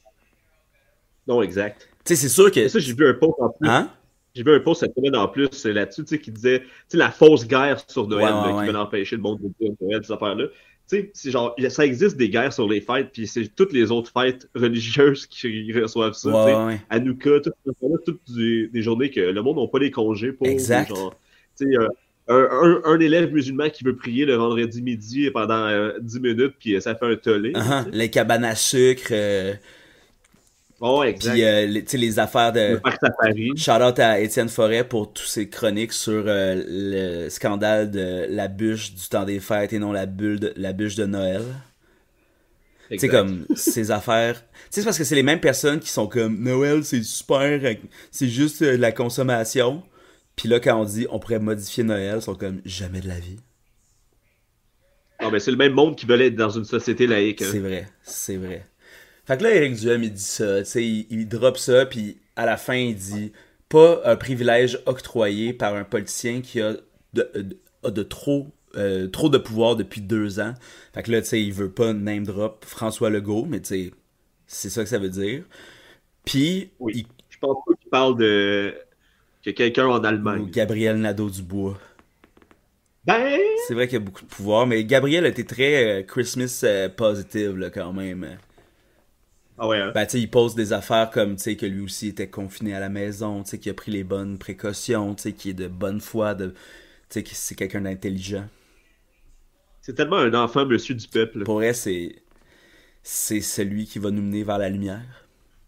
Non, exact. Tu sais, c'est sûr que... Et ça, j'ai vu un post en plus. Hein? J'ai vu un post cette semaine en plus euh, là-dessus, tu sais, qui disait, tu sais, la fausse guerre sur Noël, Ouais, là, ouais, qui ouais. veut empêcher le monde de dire Noël, ces affaires-là. Tu sais, c'est genre, il y a- ça existe des guerres sur les fêtes, puis c'est toutes les autres fêtes religieuses qui reçoivent ça, Ouais, tu sais. ouais, ouais. Hanouka, toutes ces affaires-là, toutes des, des journées que le monde n'a pas les congés pour. Exact. Genre, tu sais, euh, un, un, un élève musulman qui veut prier le vendredi midi pendant euh, dix minutes, puis euh, ça fait un tollé. Uh-huh. tu sais. Les cabanes à sucre, euh, Oh, exact. puis euh, les, tu sais, les affaires de... Le parc safari. Shout-out à Étienne Forêt pour tous ses chroniques sur euh, le scandale de la bûche du temps des fêtes et non la, bulle de, la bûche de Noël. Tu sais, Exact. comme, ces affaires... Tu sais, c'est parce que c'est les mêmes personnes qui sont comme, Noël, c'est super, euh, c'est juste euh, de la consommation. Puis là, quand on dit, on pourrait modifier Noël, ils sont comme, jamais de la vie. Non, mais c'est le même monde qui veut être dans une société laïque. hein. C'est vrai, c'est vrai. Fait que là, Éric Duhem, il dit ça, tu sais, il, il drop ça, puis à la fin, il dit « Pas un privilège octroyé par un politicien qui a de, de, a de trop, euh, trop de pouvoir depuis deux ans. » Fait que là, tu sais, il veut pas name drop François Legault, mais tu sais, c'est ça que ça veut dire. Puis, Oui. il, Je pense pas qu'il parle de que quelqu'un en ou Allemagne. Gabriel Nadeau-Dubois. Ben, C'est vrai qu'il y a beaucoup de pouvoir, mais Gabriel a été très euh, Christmas euh, positive, là, quand même. ah ouais, hein. Ben, tu sais, il pose des affaires comme, tu sais, que lui aussi était confiné à la maison, tu sais, qu'il a pris les bonnes précautions, tu sais, qu'il est de bonne foi, de, tu sais, que c'est quelqu'un d'intelligent. C'est tellement un enfant, monsieur du peuple. Pour vrai, c'est, c'est celui qui va nous mener vers la lumière.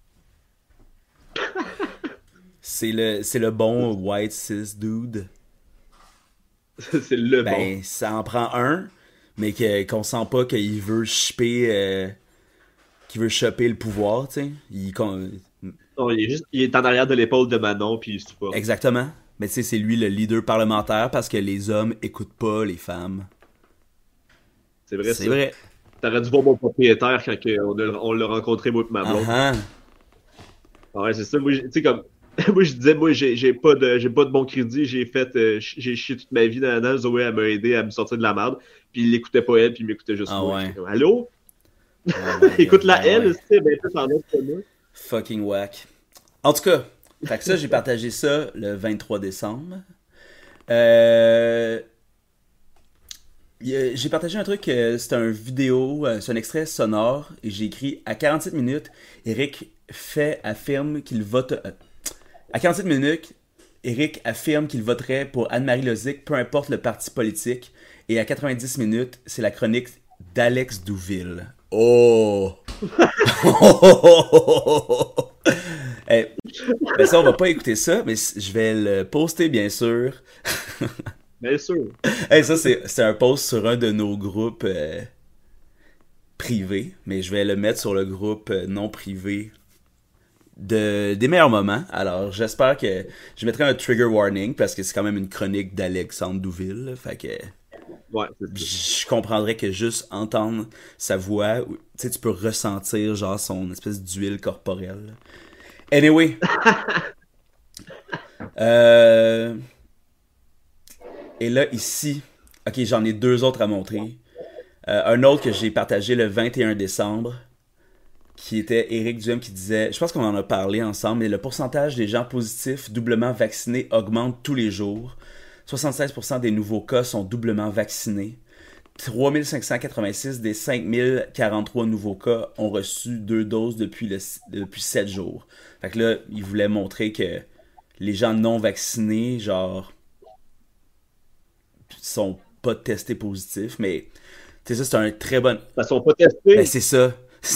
c'est le, c'est le bon white cis dude. c'est le Ben, ça en prend un, mais que, qu'on sent pas qu'il veut chipper, euh, qu'il veut choper le pouvoir, tu sais. Il, con- bon. Non, il est juste, il est en arrière de l'épaule de Manon, puis il se pas. Exactement. Mais tu sais, c'est lui le leader parlementaire parce que les hommes écoutent pas les femmes. C'est vrai, C'est ça. vrai. T'aurais dû voir mon propriétaire quand que on, a- on l'a rencontré, moi et ma blonde. Ah Ah ouais, c'est ça. Moi, j'ai- tu sais, comme, moi, je disais, moi, j'ai j'ai pas de, j'ai pas de bon crédit, j'ai fait, euh, j'ai chié toute ma vie dans la dedans. Zoé, elle m'a aidé à me sortir de la merde, puis il l'écoutait pas elle, puis il m'écoutait juste Ah moi. ouais. J'étais comme, allô? Oh my Écoute-la God, elle, ouais. c'est ben plus en autre que moi. Fucking whack. En tout cas, fait que ça, j'ai partagé ça le vingt-trois décembre. Euh... y a- J'ai partagé un truc, euh, c'est un vidéo, euh, c'est un extrait sonore, et j'ai écrit à quarante-sept minutes, Eric fait, affirme qu'il va te... euh, À quarante-sept minutes, Éric affirme qu'il voterait pour Anne-Marie Lozic, peu importe le parti politique. Et à quatre-vingt-dix minutes, c'est la chronique d'Alex Douville. Oh! Hey, ben ça, on va pas écouter ça, mais je vais le poster, bien sûr. Bien sûr. Hey, ça, c'est, c'est un post sur un de nos groupes euh, privés, mais je vais le mettre sur le groupe euh, non privé de, des meilleurs moments. Alors, j'espère que je mettrai un trigger warning, parce que c'est quand même une chronique d'Alexandre Douville, là, fait que... Ouais, c'est ça. Je comprendrais que juste entendre sa voix, tu sais, tu peux ressentir genre son espèce d'huile corporelle. Anyway. euh... Et là, ici, ok, j'en ai deux autres à montrer. Euh, un autre que j'ai partagé le vingt et un décembre, qui était Éric Duhem qui disait, je pense qu'on en a parlé ensemble, mais le pourcentage des gens positifs doublement vaccinés augmente tous les jours. soixante-seize pour cent des nouveaux cas sont doublement vaccinés. trois mille cinq cent quatre-vingt-six des cinq mille quarante-trois nouveaux cas ont reçu deux doses depuis, le, depuis sept jours. Fait que là, il voulait montrer que les gens non vaccinés, genre, sont pas testés positifs, mais tu sais, ça, c'est un très bon... Ils sont pas testés. Ben, c'est ça.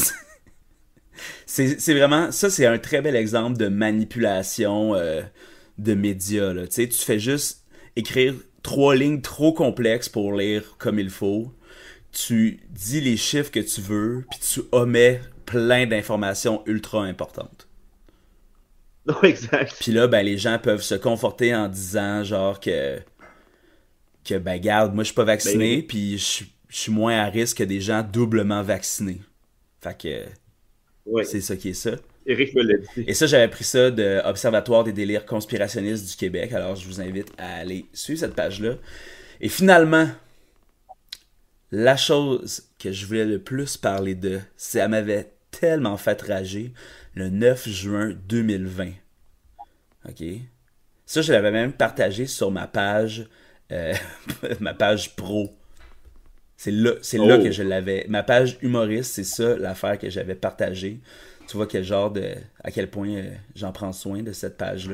c'est, c'est vraiment... Ça, c'est un très bel exemple de manipulation euh, de médias, là. Tu sais, tu fais juste écrire trois lignes trop complexes pour lire comme il faut. Tu dis les chiffres que tu veux, puis tu omets plein d'informations ultra importantes. Non, exact. Puis là, ben, les gens peuvent se conforter en disant, genre, que... que, ben, garde, moi, je suis pas vacciné, Ben, puis je je suis moins à risque que des gens doublement vaccinés. Fait que... Ouais. C'est ça qui est ça. Éric me l'a dit. Et ça, j'avais pris ça de Observatoire des délires conspirationnistes du Québec. Alors, je vous invite à aller suivre cette page-là. Et finalement, la chose que je voulais le plus parler de, c'est elle m'avait tellement fait rager le neuf juin deux mille vingt. OK? Ça, je l'avais même partagé sur ma page, euh, ma page pro. C'est là, c'est Oh. là que je l'avais. Ma page humoriste, c'est ça l'affaire que j'avais partagée. Tu vois quel genre de... à quel point euh, j'en prends soin de cette page-là.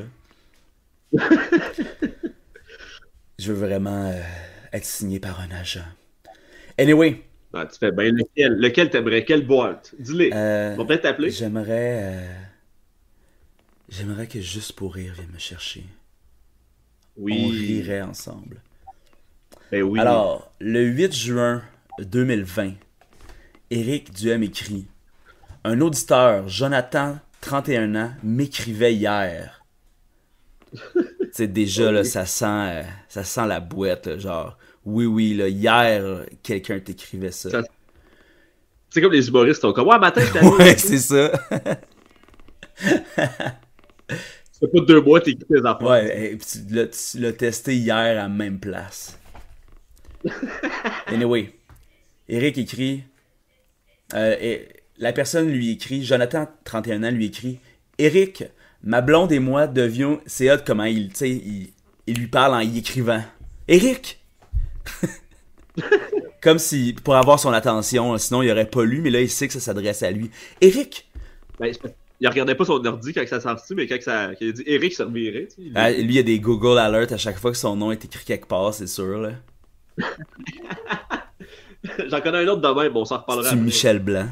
Je veux vraiment euh, être signé par un agent. Anyway. Ah, tu fais bien lequel. Lequel t'aimerais? Quelle boîte? Dis-les. Euh, On va peut-être t'appeler. J'aimerais... euh, j'aimerais que Juste pour rire vienne me chercher. Oui. On rirait ensemble. Ben oui. Alors, le huit juin deux mille vingt, Éric Duhem écrit « Un auditeur, Jonathan, trente et un ans, m'écrivait hier. » Tu sais, déjà, là, ça sent, euh, ça sent la boîte, là, genre, oui, oui, là, hier, quelqu'un t'écrivait ça. Ça- C'est comme les humoristes, sont comme, ouais, matin, je t'avais. Ouais, c'est ça. Ça fait pas deux mois, t'écoutes tes affaires. Ouais, et puis tu l'as, tu l'as testé hier à la même place. Anyway, Éric écrit, euh, et la personne lui écrit, Jonathan, trente et un ans, lui écrit, Éric, ma blonde et moi devions, c'est hot comment il, tu sais, il, il lui parle en y écrivant. Éric! Comme si, pour avoir son attention, sinon il aurait pas lu, mais là il sait que ça s'adresse à lui. Éric! Ben, c'est pas- il regardait pas son ordi quand ça s'est sorti, mais quand ça, quand il a dit Éric se revirait, tu sais. il- Ah, lui, il y a des Google Alerts à chaque fois que son nom est écrit quelque part, c'est sûr, là. J'en connais un autre demain, bon, on s'en reparlera. C'est après. Michel Blanc.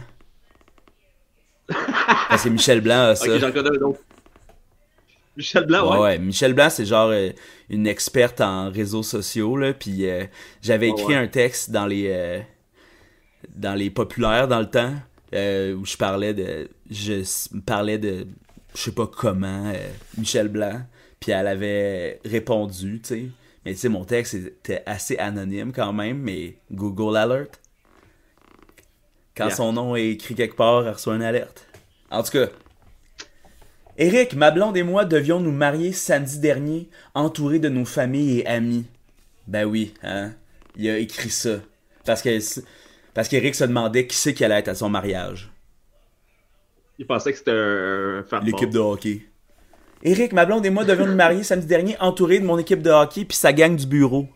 Ah, c'est Michel Blanc, ah, ça. Ok, j'en connais un autre. Michel Blanc, Ouais, ouais. ouais. Michel Blanc, c'est genre euh, une experte en réseaux sociaux, là. Puis euh, j'avais Ouais, écrit ouais. un texte dans les euh, dans les populaires dans le temps euh, où je parlais de je s- parlais de je sais pas comment euh, Michel Blanc. Puis elle avait répondu, tu sais. Mais tu sais, mon texte était assez anonyme quand même, mais Google Alert. Quand Yeah. son nom est écrit quelque part, elle reçoit une alerte. En tout cas, Éric, ma blonde et moi devions nous marier samedi dernier, entourés de nos familles et amis. Ben oui, hein. Il a écrit ça. Parce que parce qu'Éric se demandait qui c'est qui allait être à son mariage. Il pensait que c'était un, un fan L'équipe de hockey. Éric, ma blonde et moi devions nous marier samedi dernier, entourés de mon équipe de hockey puis sa gang du bureau.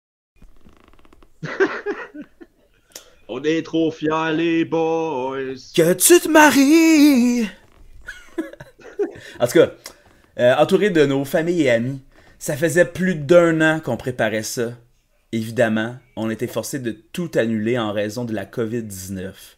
On est trop fiers, les boys. Que tu te maries! En tout cas, euh, entouré de nos familles et amis. Ça faisait plus d'un an qu'on préparait ça. Évidemment, on était forcé de tout annuler en raison de la covid dix-neuf.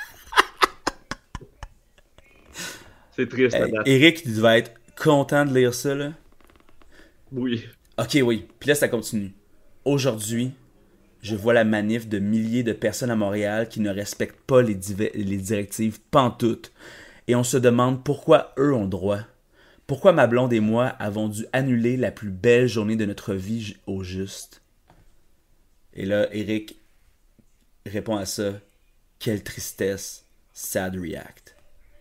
C'est triste, Hey, la date. Eric, tu devais être content de lire ça, là. Oui. Ok, oui. Puis là, ça continue. Aujourd'hui, je vois la manif de milliers de personnes à Montréal qui ne respectent pas les, div- les directives pantoute. Et on se demande pourquoi eux ont droit. Pourquoi ma blonde et moi avons dû annuler la plus belle journée de notre vie ju- au juste. Et là, Eric répond à ça. Quelle tristesse. Sad react.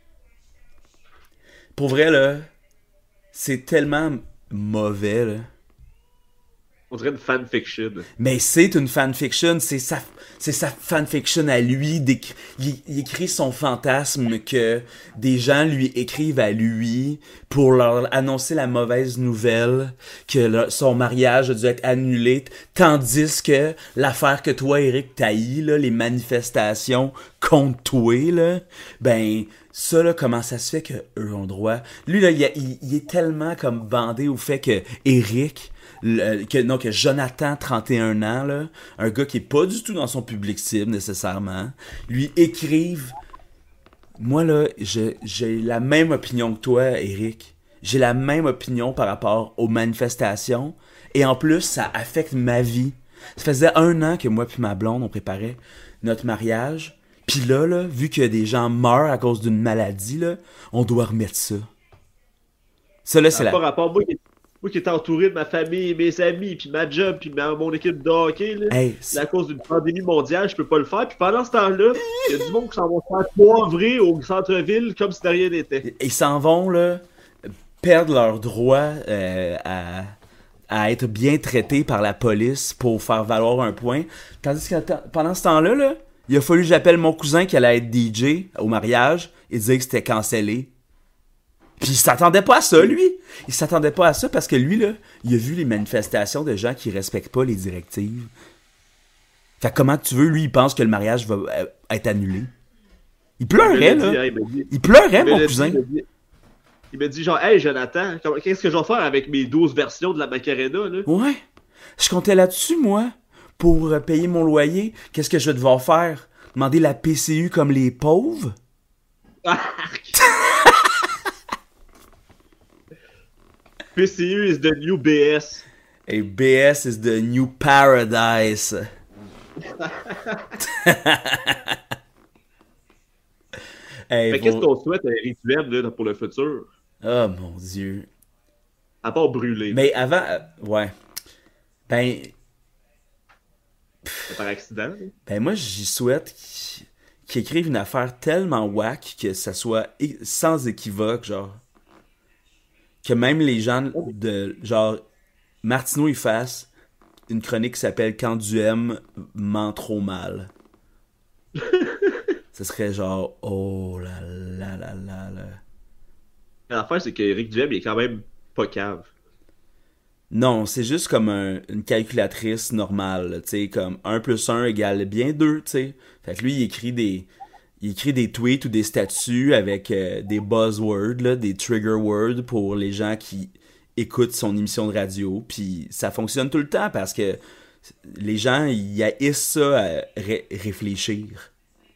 Pour vrai, là, c'est tellement mauvais, là. On dirait une fanfiction. Mais c'est une fanfiction, c'est sa, c'est sa fanfiction à lui. d'éc- Il, il écrit son fantasme que des gens lui écrivent à lui pour leur annoncer la mauvaise nouvelle que le- son mariage a dû être annulé, tandis que l'affaire que toi, Eric, t'haïs, là, les manifestations contre toi, là, ben ça, là, comment ça se fait que eux ont le droit? Lui, là, il, a- il- il est tellement comme bandé au fait que Eric... Le- que, non, que Jonathan, trente et un ans, là, un gars qui est pas du tout dans son public cible nécessairement, lui écrive. Moi, là, je- j'ai la même opinion que toi, Eric. J'ai la même opinion par rapport aux manifestations. Et en plus, ça affecte ma vie. Ça faisait un an que moi puis ma blonde, on préparait notre mariage. Puis là, là, vu que des gens meurent à cause d'une maladie, là, on doit remettre ça. Ça, là, c'est Ça la... n'a pas rapport. Moi qui, moi qui étais entouré de ma famille, mes amis, puis ma job, puis ma- mon équipe de hockey, là, Hey, c'est à cause d'une pandémie mondiale, je peux pas le faire. Puis pendant ce temps-là, il y a du monde qui s'en va se faire poivrer au centre-ville comme si de rien n'était. ils s'en vont, là, perdre leur droit euh, à, à être bien traités par la police pour faire valoir un point. Tandis que attends, pendant ce temps-là, là, il a fallu que j'appelle mon cousin qui allait être D J au mariage et dire que c'était cancellé. Puis il s'attendait pas à ça, lui. Il s'attendait pas à ça parce que lui, là, il a vu les manifestations de gens qui respectent pas les directives. Fait que comment tu veux, lui, il pense que le mariage va euh, être annulé. Il pleurait, Il m'a dit, là. hein, il m'a dit- Il pleurait, il mon m'a dit- cousin. Il m'a dit, il m'a dit genre, hey Jonathan, comment- qu'est-ce que je vais faire avec mes douze versions de la Macarena, là? Ouais. Je comptais là-dessus, moi. Pour euh, payer mon loyer. Qu'est-ce que je vais devoir faire? Demander la P C U comme les pauvres? P C U is the new B S. Et B S is the new paradise. Hey, Mais faut- qu'est-ce qu'on souhaite à Eric Duhem, là, pour le futur? Oh mon Dieu. À part brûler. Mais avant... euh, ouais. Ben... Par accident. là. Ben moi, j'y souhaite qu'il qu'il écrive une affaire tellement whack que ça soit é- sans équivoque, genre. Que même les gens de... Genre, Martineau, il fasse une chronique qui s'appelle « Quand Duhem ment trop mal ». Ce serait genre « Oh là là là là là ». L'affaire, c'est qu'Éric Duhem, il est quand même pas cave. Non, c'est juste comme un- une calculatrice normale, là, tu sais, comme un plus un égale bien deux, tu sais. Fait que lui, il écrit des il écrit des tweets ou des statuts avec euh, des buzzwords, là, des trigger words pour les gens qui écoutent son émission de radio, puis ça fonctionne tout le temps parce que les gens, ils haïssent ça à ré- réfléchir.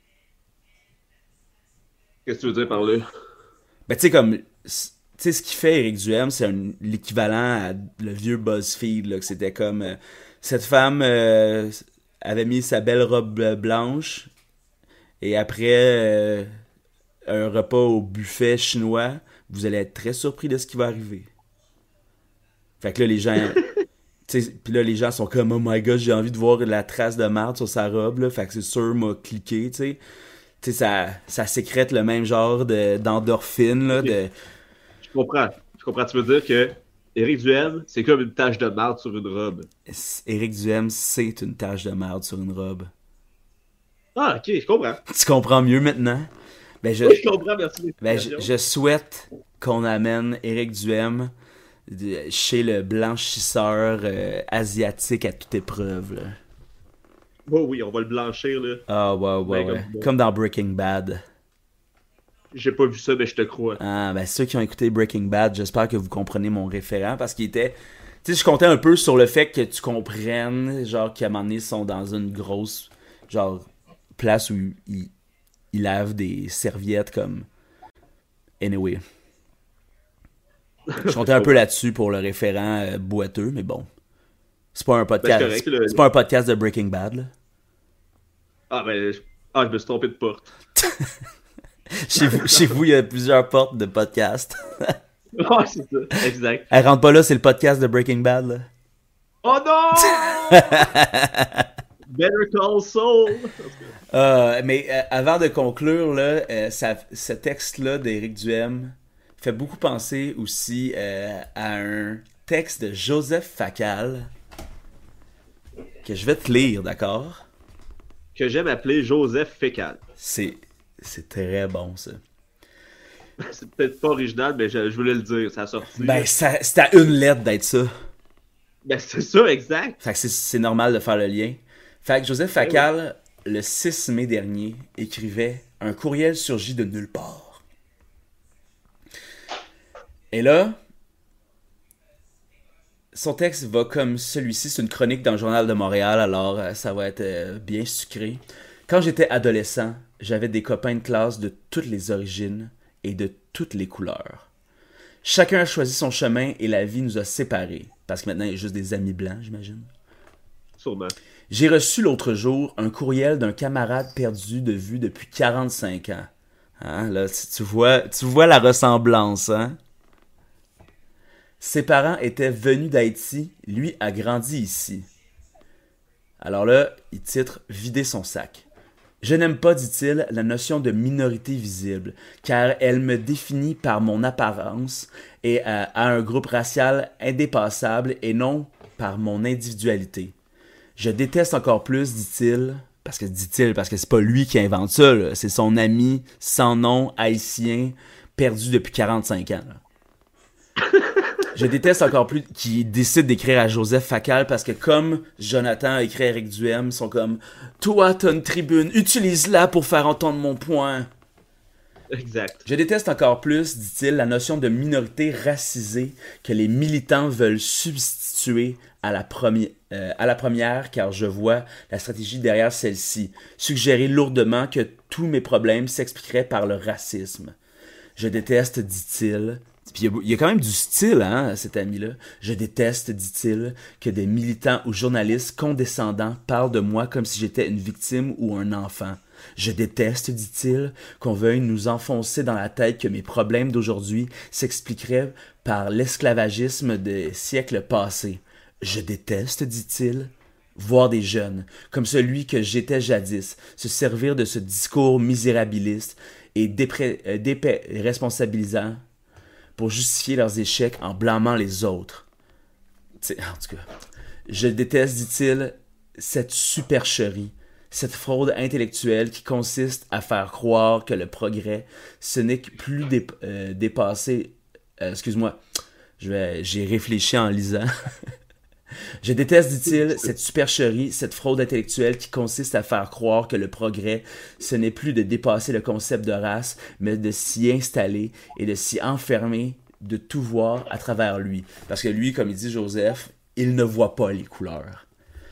Qu'est-ce que tu veux dire par là? Ben, tu sais, comme... Tu sais, ce qu'il fait, Éric Duhem, c'est un- l'équivalent à le vieux BuzzFeed, là, que c'était comme... euh, cette femme euh, avait mis sa belle robe euh, blanche, et après euh, un repas au buffet chinois, vous allez être très surpris de ce qui va arriver. Fait que là, les gens... tu sais, puis là, les gens sont comme « Oh my God, j'ai envie de voir la trace de marde sur sa robe, là. » Fait que c'est sûr, m'a cliqué, tu sais. Tu sais, ça, ça sécrète le même genre de, d'endorphine, là, de... Je comprends. Je comprends. Tu veux dire que Éric Duhem, c'est comme une tache de marde sur une robe. Éric Duhem, c'est une tache de merde sur une robe. Ah, ok, je comprends. Tu comprends mieux maintenant? Ben, je, Oui, je comprends, merci. ben, je, je souhaite qu'on amène Éric Duhem de- chez le blanchisseur euh, asiatique à toute épreuve. Là. Oh oui, on va le blanchir, là. Ah, ouais, ouais, Ben, ouais. comme- Comme dans Breaking Bad. J'ai pas vu ça, mais je te crois. Ah, ben, ceux qui ont écouté Breaking Bad, j'espère que vous comprenez mon référent parce qu'il était... Tu sais, je comptais un peu sur le fait que tu comprennes, genre, qu'à un moment donné, ils sont dans une grosse, genre, place où ils, ils lavent des serviettes comme... Anyway. Je comptais un peu là-dessus pour le référent euh, boiteux, mais bon. C'est pas un podcast. Ben, c'est correct, le- c'est pas un podcast de Breaking Bad, là. Ah, ben, je... ah, je me suis trompé de porte. Chez vous, chez vous, il y a plusieurs portes de podcast. Ah, c'est ça, exact. Elle rentre pas là, c'est le podcast de Breaking Bad, là. Oh non! Better Call Saul! Euh, mais euh, avant de conclure, là, euh, ça, ce texte-là d'Éric Duhem fait beaucoup penser aussi euh, à un texte de Joseph Facal que je vais te lire, d'accord? Que j'aime appeler Joseph Fécal. C'est, c'est très bon, ça. C'est peut-être pas original, mais je, je voulais le dire, ça a sorti. Ben, ça, c'est à une lettre d'être ça. Ben, c'est ça, exact. Fait que c'est, c'est normal de faire le lien. Fait que Joseph Facal, le six mai dernier, écrivait « Un courriel surgit de nulle part ». Et là, son texte va comme celui-ci, c'est une chronique dans le Journal de Montréal, alors euh, ça va être euh, bien sucré. Quand j'étais adolescent, j'avais des copains de classe de toutes les origines et de toutes les couleurs. Chacun a choisi son chemin et la vie nous a séparés. Parce que maintenant, il y a juste des amis blancs, j'imagine. Sûrement. J'ai reçu l'autre jour un courriel d'un camarade perdu de vue depuis quarante-cinq ans. Hein, là, tu, tu vois, tu vois la ressemblance, hein? Ses parents étaient venus d'Haïti, lui a grandi ici. Alors là, il titre « Vider son sac ». Je n'aime pas, dit-il, la notion de minorité visible, car elle me définit par mon apparence et à, à un groupe racial indépassable et non par mon individualité. Je déteste encore plus, dit-il, parce que dit-il, parce que c'est pas lui qui invente ça, là, c'est son ami sans nom haïtien perdu depuis quarante-cinq ans. Là. Je déteste encore plus qu'il décide d'écrire à Joseph Facal parce que comme Jonathan a écrit à Éric Duhem, ils sont comme « Toi, t'as une tribune, utilise-la pour faire entendre mon point. » Exact. Je déteste encore plus, dit-il, la notion de minorité racisée que les militants veulent substituer à la, premi- euh, à la première car je vois la stratégie derrière celle-ci, suggérer lourdement que tous mes problèmes s'expliqueraient par le racisme. Je déteste, dit-il, puis il y, y a quand même du style, hein, cet ami-là. Je déteste, dit-il, que des militants ou journalistes condescendants parlent de moi comme si j'étais une victime ou un enfant. Je déteste, dit-il, qu'on veuille nous enfoncer dans la tête que mes problèmes d'aujourd'hui s'expliqueraient par l'esclavagisme des siècles passés. Je déteste, dit-il, voir des jeunes, comme celui que j'étais jadis, se servir de ce discours misérabiliste et dépré- euh, déresponsabilisant pour justifier leurs échecs en blâmant les autres. T'sais, en tout cas, je déteste, dit-il, cette supercherie, cette fraude intellectuelle qui consiste à faire croire que le progrès, ce n'est que plus dé- euh, dépassé... Euh, excuse-moi, je vais, j'ai réfléchi en lisant. Je déteste, dit-il, cette supercherie, cette fraude intellectuelle qui consiste à faire croire que le progrès, ce n'est plus de dépasser le concept de race, mais de s'y installer et de s'y enfermer, de tout voir à travers lui. Parce que lui, comme il dit Joseph, il ne voit pas les couleurs.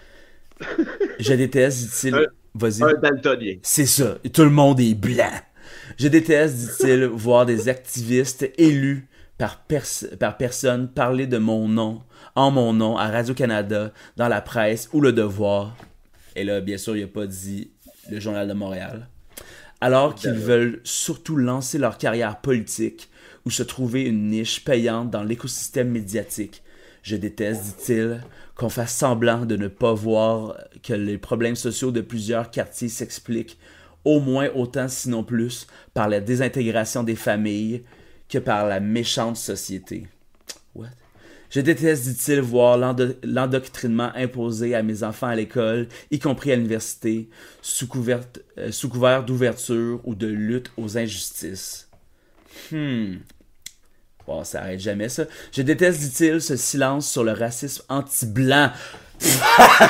Je déteste, dit-il... Un, Vas-y. un daltonien. C'est ça, tout le monde est blanc. Je déteste, dit-il, voir des activistes élus par, pers- par personne parler de mon nom, en mon nom, à Radio-Canada, dans la presse ou Le Devoir. Et là, bien sûr, il n'a pas dit le Journal de Montréal. Alors qu'ils veulent surtout lancer leur carrière politique ou se trouver une niche payante dans l'écosystème médiatique. Je déteste, dit-il, qu'on fasse semblant de ne pas voir que les problèmes sociaux de plusieurs quartiers s'expliquent au moins autant, sinon plus, par la désintégration des familles que par la méchante société. What? Je déteste, dit-il, voir l'endo- l'endoctrinement imposé à mes enfants à l'école, y compris à l'université, sous, couverte, euh, sous couvert d'ouverture ou de lutte aux injustices. Hmm... Bon, ça arrête jamais, ça. Je déteste, dit-il, ce silence sur le racisme anti-blanc.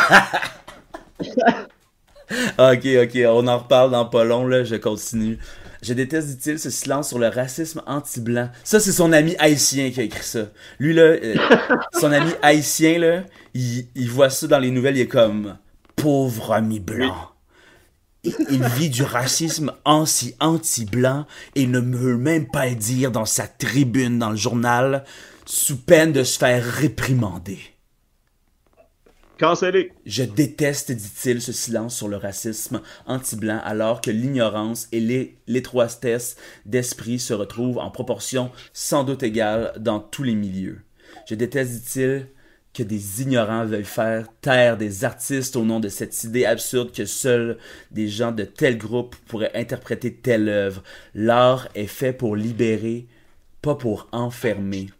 ok, ok, on en reparle dans pas long, là, je continue. Je déteste, dit-il, ce silence sur le racisme anti-blanc. Ça, c'est son ami haïtien qui a écrit ça. Lui, là, euh, son ami haïtien, là, il, il voit ça dans les nouvelles, il est comme « Pauvre ami blanc ». Il, il vit du racisme anti- anti-blanc et ne veut même pas le dire dans sa tribune dans le journal sous peine de se faire réprimander. Cancellé. Je déteste, dit-il, ce silence sur le racisme anti-blanc alors que l'ignorance et l'é- l'étroitesse d'esprit se retrouvent en proportion sans doute égale dans tous les milieux. Je déteste, dit-il, que des ignorants veuillent faire taire des artistes au nom de cette idée absurde que seuls des gens de tel groupe pourraient interpréter telle œuvre. L'art est fait pour libérer, pas pour enfermer.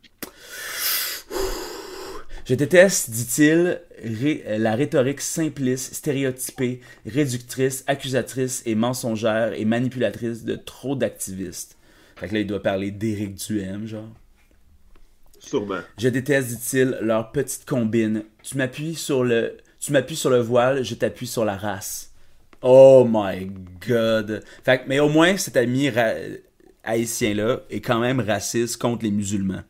Je déteste, dit-il, ré- la rhétorique simpliste, stéréotypée, réductrice, accusatrice et mensongère et manipulatrice de trop d'activistes. Fait que là, il doit parler d'Éric Duhem, genre. Sûrement. Je déteste, dit-il, leur petite combine. Tu m'appuies sur le, tu m'appuies sur le voile, je t'appuie sur la race. Oh my god. Fait que, mais au moins, cet ami ra- haïtien-là est quand même raciste contre les musulmans.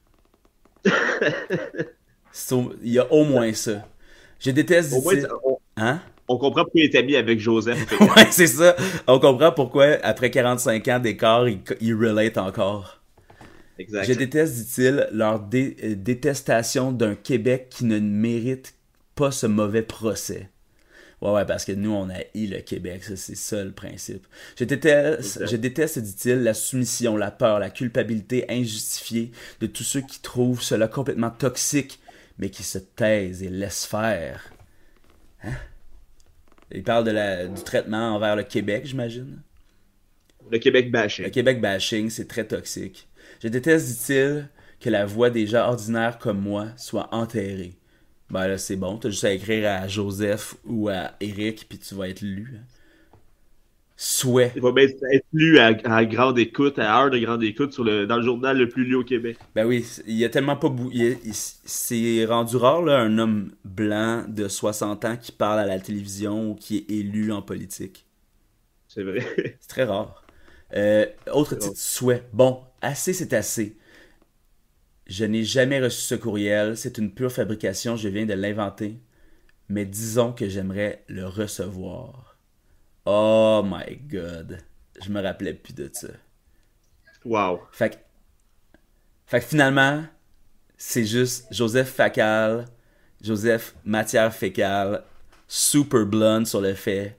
So, il y a au moins ça. Je déteste, Au moins, dit-il... on, Hein? on comprend pourquoi il est ami avec Joseph. Ouais, c'est ça. On comprend pourquoi, après quarante-cinq ans d'écart, il, il relate encore. Exact. Je déteste, dit-il, leur dé- euh, détestation d'un Québec qui ne mérite pas ce mauvais procès. Ouais, ouais, parce que nous, on a haï le Québec, ça, c'est ça le principe. Je déteste, Exact. je déteste, dit-il, la soumission, la peur, la culpabilité injustifiée de tous ceux qui trouvent cela complètement toxique, mais qui se taisent et laissent faire. Hein? Il parle de la, du traitement envers le Québec, j'imagine. Le Québec Le bashing. Québec bashing, c'est très toxique. Je déteste, dit-il, que la voix des gens ordinaires comme moi soit enterrée. Ben là, c'est bon, t'as juste à écrire à Joseph ou à Eric, puis tu vas être lu. hein. Souhait. Il va bien être lu à, à grande écoute, à heure de grande écoute sur le, dans le journal le plus lu au Québec. Ben oui, il y a tellement pas... Bou- il y a- il- c'est rendu rare, là, un homme blanc de soixante ans qui parle à la télévision ou qui est élu en politique. C'est vrai. C'est très rare. Euh, autre C'est titre, drôle. souhait. Bon, assez, c'est assez. Je n'ai jamais reçu ce courriel. C'est une pure fabrication. Je viens de l'inventer. Mais disons que j'aimerais le recevoir. Oh my god. Je me rappelais plus de ça. Wow. Fait que, fait que finalement, c'est juste Joseph Facal, Joseph Matière Fécale, super blonde sur le fait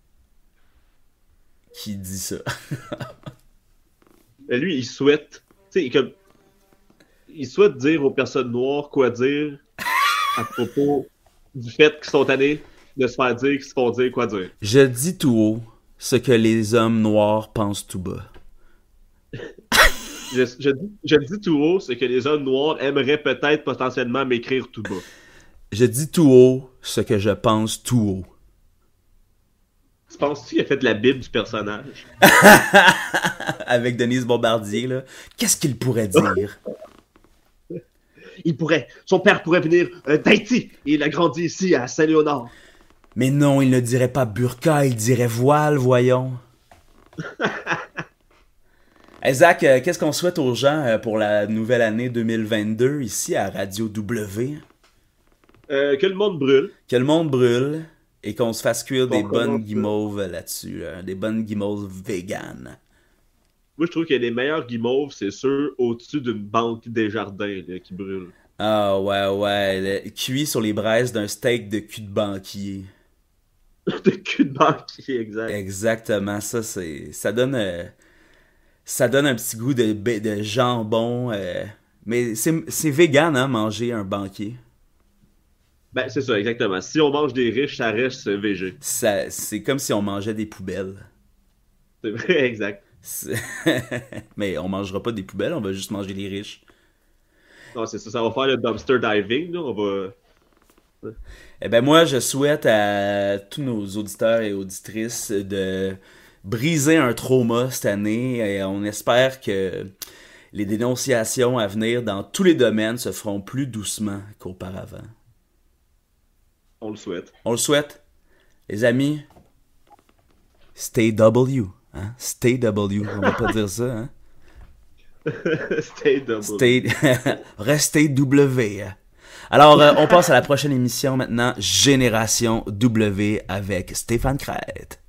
qui dit ça. Mais lui, il souhaite, tu sais, comme, il souhaite dire aux personnes noires quoi dire à propos du fait qu'ils sont tannés de se faire dire qu'ils se font dire quoi dire. Je dis tout haut ce que les hommes noirs pensent tout bas. Je, je, dis- je dis tout haut ce que les hommes noirs aimeraient peut-être potentiellement m'écrire tout bas. Je dis tout haut ce que je pense tout haut. Tu penses-tu qu'il a fait la Bible du personnage? Avec Denise Bombardier, là. Qu'est-ce qu'il pourrait dire? Il pourrait. Son père pourrait venir euh, d'Haïti et il a grandi ici à Saint-Léonard. Mais non, il ne dirait pas burqa, il dirait voile, voyons. Hey Zach, euh, qu'est-ce qu'on souhaite aux gens euh, pour la nouvelle année deux mille vingt-deux ici à Radio W? Euh, que le monde brûle. Que le monde brûle et qu'on se fasse cuire Bon, des bonnes comment ça? guimauves là-dessus, là. Des bonnes guimauves véganes. Moi, je trouve que les meilleurs guimauves, c'est ceux au-dessus d'une banque Desjardins là, qui brûlent. Ah ouais, ouais, le- cuit sur les braises d'un steak de cul de banquier. de cul de banquier, exact. Exactement, ça c'est, ça donne, euh, ça donne un petit goût de, ba- de jambon. euh, mais c'est, c'est vegan, hein, manger un banquier. Ben, c'est ça, exactement. Si on mange des riches, ça reste euh, végé. Ça, c'est comme si on mangeait des poubelles. C'est vrai, exact. C'est- mais on mangera pas des poubelles, on va juste manger les riches. Non, c'est ça, ça va faire le dumpster diving, là. On va... Eh ben moi, je souhaite à tous nos auditeurs et auditrices de briser un trauma cette année et on espère que les dénonciations à venir dans tous les domaines se feront plus doucement qu'auparavant. On le souhaite. On le souhaite. Les amis, stay W. Hein? Stay W, on va pas dire ça, hein? Stay W. Stay... Restez W. Alors, euh, on passe à la prochaine émission maintenant, Génération W avec Stéphane Crête.